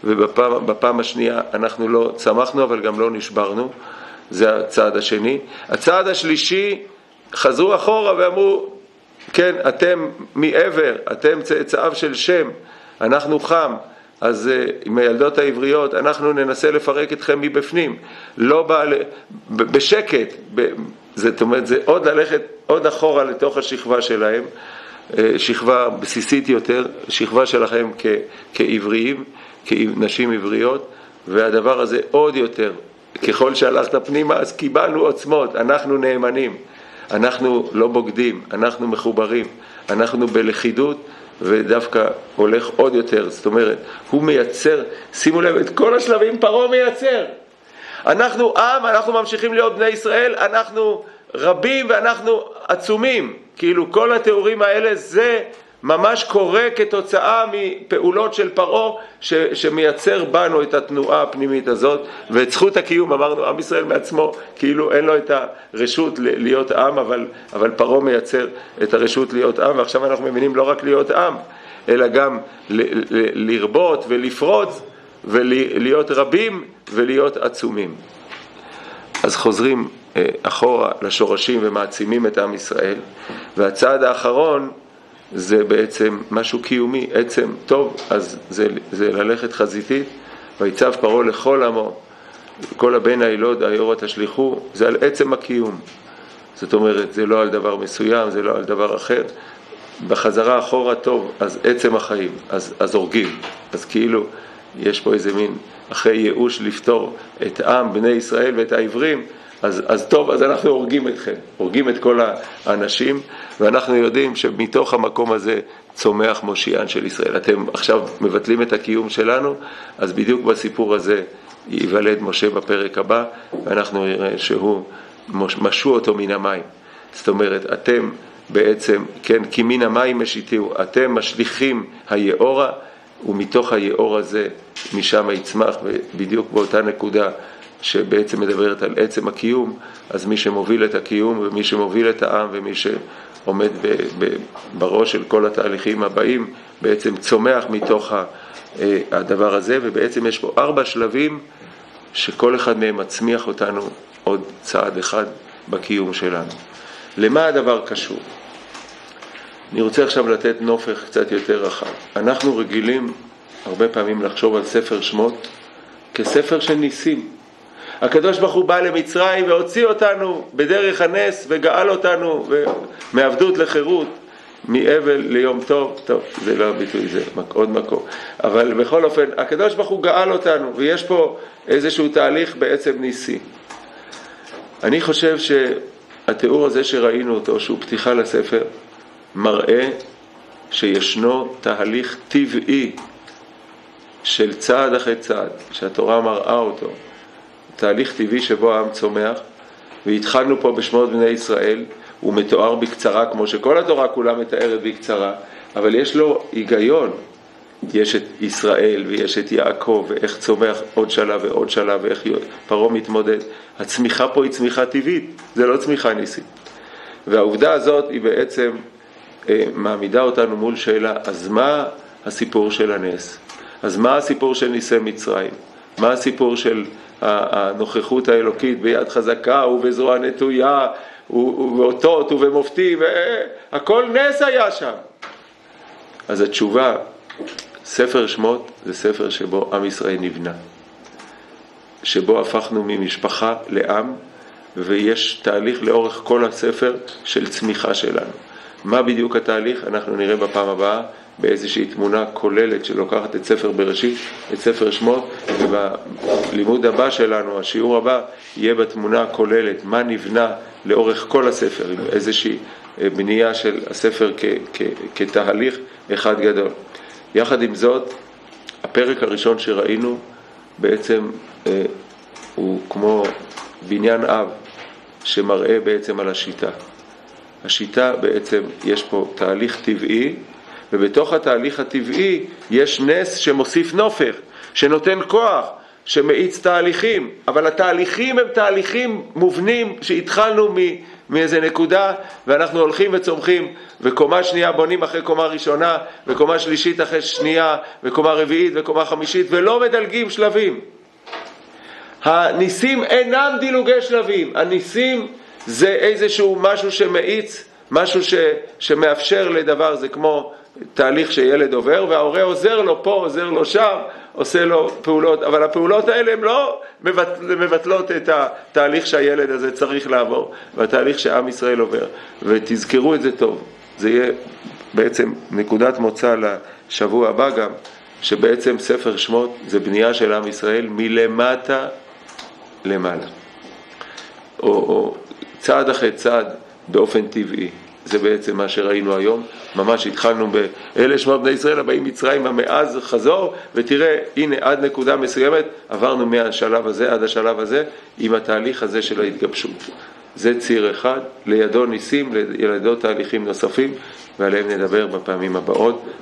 ובפעם השנייה אנחנו לא צמחנו, אבל גם לא נשברנו. זה הצעד השני. הצעד השלישי, חזרו אחורה ואמרו, כן, אתם מעבר, אתם צאצאיו של שם, אנחנו חם, אז עם הילדות העבריות אנחנו ננסה לפרק אתכם מבפנים, לא בשקט, זאת אומרת, זה עוד ללכת עוד אחורה לתוך השכבה שלהם, שכבה בסיסית יותר, שכבה שלכם כעבריים, כנשים עבריות, והדבר הזה עוד יותר, ככל שהלכת פנימה, אז קיבלנו עוצמות, אנחנו נאמנים, אנחנו לא בוגדים, אנחנו מחוברים, אנחנו בלכידות, ודווקא הולך עוד יותר. זאת אומרת, הוא מייצר, שימו לב, את כל השלבים פרעה מייצר. אנחנו עם, אנחנו ממשיכים להיות בני ישראל, אנחנו רבים ואנחנו עצומים. כאילו כל התיאורים האלה זה ממש קורה כתוצאה מפעולות של פרעה שמייצר בנו את התנועה הפנימית הזאת, ואת זכות הקיום. אמרנו, עם ישראל מעצמו כאילו אין לו את הרשות להיות עם, אבל פרעה מייצר את הרשות להיות עם. ועכשיו אנחנו מבינים לא רק להיות עם, אלא גם לרבות ולפרוץ ולהיות רבים ולהיות עצומים. אז חוזרים אחורה לשורשים ומעצימים את עם ישראל. והצעד האחרון זה בעצם משהו קיומי, עצם טוב, אז זה ללכת חזיתית. ויצב פרעה לכל עמו, כל הבן הילוד היורה תשליכו, זה על עצם הקיום. זאת אומרת, זה לא על דבר מסוים, זה לא על דבר אחר. בחזרה אחורה טוב, אז עצם החיים, אז הורגים. אז כאילו יש פה איזה מין, אחרי ייאוש לפתור את עם בני ישראל ואת העברים, אז טוב, אז אנחנו הורגים אתכם, הורגים את כל האנשים, ואנחנו יודעים שמתוך המקום הזה צומח מושיען של ישראל. אתם עכשיו מבטלים את הקיום שלנו, אז בדיוק בסיפור הזה ייוולד משה בפרק הבא, ואנחנו נראה שהוא משו אותו מן המים. זאת אומרת, אתם בעצם, כן, כי מן המים משיתיהו, אתם משליכים היאורה, ומתוך היאור הזה, משם יצמח, ובדיוק באותה נקודה שבעצם מדברת על עצם הקיום, אז מי שמוביל את הקיום, ומי שמוביל את העם, ומי שעומד בראש של כל התהליכים הבאים, בעצם צומח מתוך הדבר הזה, ובעצם יש פה 4 שלבים, שכל אחד מהם מצמיח אותנו עוד צעד אחד בקיום שלנו. למה הדבר קשור? אני רוצה עכשיו לתת נופך קצת יותר רחב. אנחנו רגילים הרבה פעמים לחשוב על ספר שמות כספר של ניסים. הקדוש ברוך הוא בא למצרים והוציא אותנו בדרך הנס וגאל אותנו מעבדות לחירות, מאבל ליום טוב. טוב, זה לא הביטוי, זה עוד מקום. אבל בכל אופן, הקדוש ברוך הוא גאל אותנו, ויש פה איזשהו תהליך בעצם ניסי. אני חושב שהתיאור הזה שראינו אותו, שהוא פתיחה לספר, מראה שישנו תהליך טבעי של צעד אחרי צעד, שהתורה מראה אותו, תהליך טבעי שבו העם צומח, והתחלנו פה בשמות בני ישראל, הוא מתואר בקצרה כמו שכל התורה כולה מתארת בקצרה, אבל יש לו היגיון, יש את ישראל ויש את יעקב, ואיך צומח עוד שלב ועוד שלב, ואיך פרעה מתמודד. הצמיחה פה היא צמיחה טבעית, זה לא צמיחה ניסית. והעובדה הזאת היא בעצם מעמידה אותנו מול שאלה, אז מה הסיפור של הנס? אז מה הסיפור של ניסי מצרים? מה הסיפור של הנוכחות האלוקית ביד חזקה ובזרוע נטויה ובאותות ובמופתים? הכל נס היה שם. אז התשובה, ספר שמות זה ספר שבו עם ישראל נבנה, שבו הפכנו ממשפחה לעם, ויש תהליך לאורך כל הספר של צמיחה שלנו. מה בדיוק התהליך? אנחנו נראה בפעם הבאה באיזושהי תמונה כוללת שלוקחת את ספר בראשית, את ספר שמות, ובלימוד הבא שלנו, השיעור הבא, יהיה בתמונה הכוללת מה נבנה לאורך כל הספר, עם איזושהי בנייה של הספר כתהליך אחד גדול. יחד עם זאת, הפרק הראשון שראינו בעצם הוא כמו בניין אב שמראה בעצם על השיטה. השיטה בעצם יש פה תהליך טבעי, ובתוך התהליך הטבעי יש נס שמוסיף נופך, שנותן כוח, שמאיץ תהליכים, אבל התהליכים הם תהליכים מובנים שהתחלנו מאיזה נקודה, ואנחנו הולכים וצומחים, וקומה שנייה בונים אחרי קומה ראשונה, וקומה שלישית אחרי שנייה, וקומה רביעית וקומה חמישית, ולא מדלגים שלבים. הניסים אינם דילוגי שלבים, הניסים זה איזשהו משהו שמאיץ, משהו שמאפשר לדבר, זה כמו תהליך שילד עובר, וההורה עוזר לו פה, עוזר לו שם, עושה לו פעולות, אבל הפעולות האלה הן לא מבטלות את התהליך שהילד הזה צריך לעבור, והתהליך שעם ישראל עובר. ותזכרו את זה טוב, זה יהיה בעצם נקודת מוצא לשבוע הבא גם, שבעצם ספר שמות זה בנייה של עם ישראל מלמטה למעלה, או צעד אחרי צעד באופן טבעי. זה בעצם מה שראינו היום, ממש התחלנו באלה שמות בני ישראל הבאים מצרים, מאז חזור, ותראה, הנה עד נקודה מסוימת, עברנו מהשלב הזה עד השלב הזה, עם התהליך הזה של ההתגבשות. זה ציר אחד, לידו ניסים, לידו תהליכים נוספים, ועליהם נדבר בפעמים הבאות.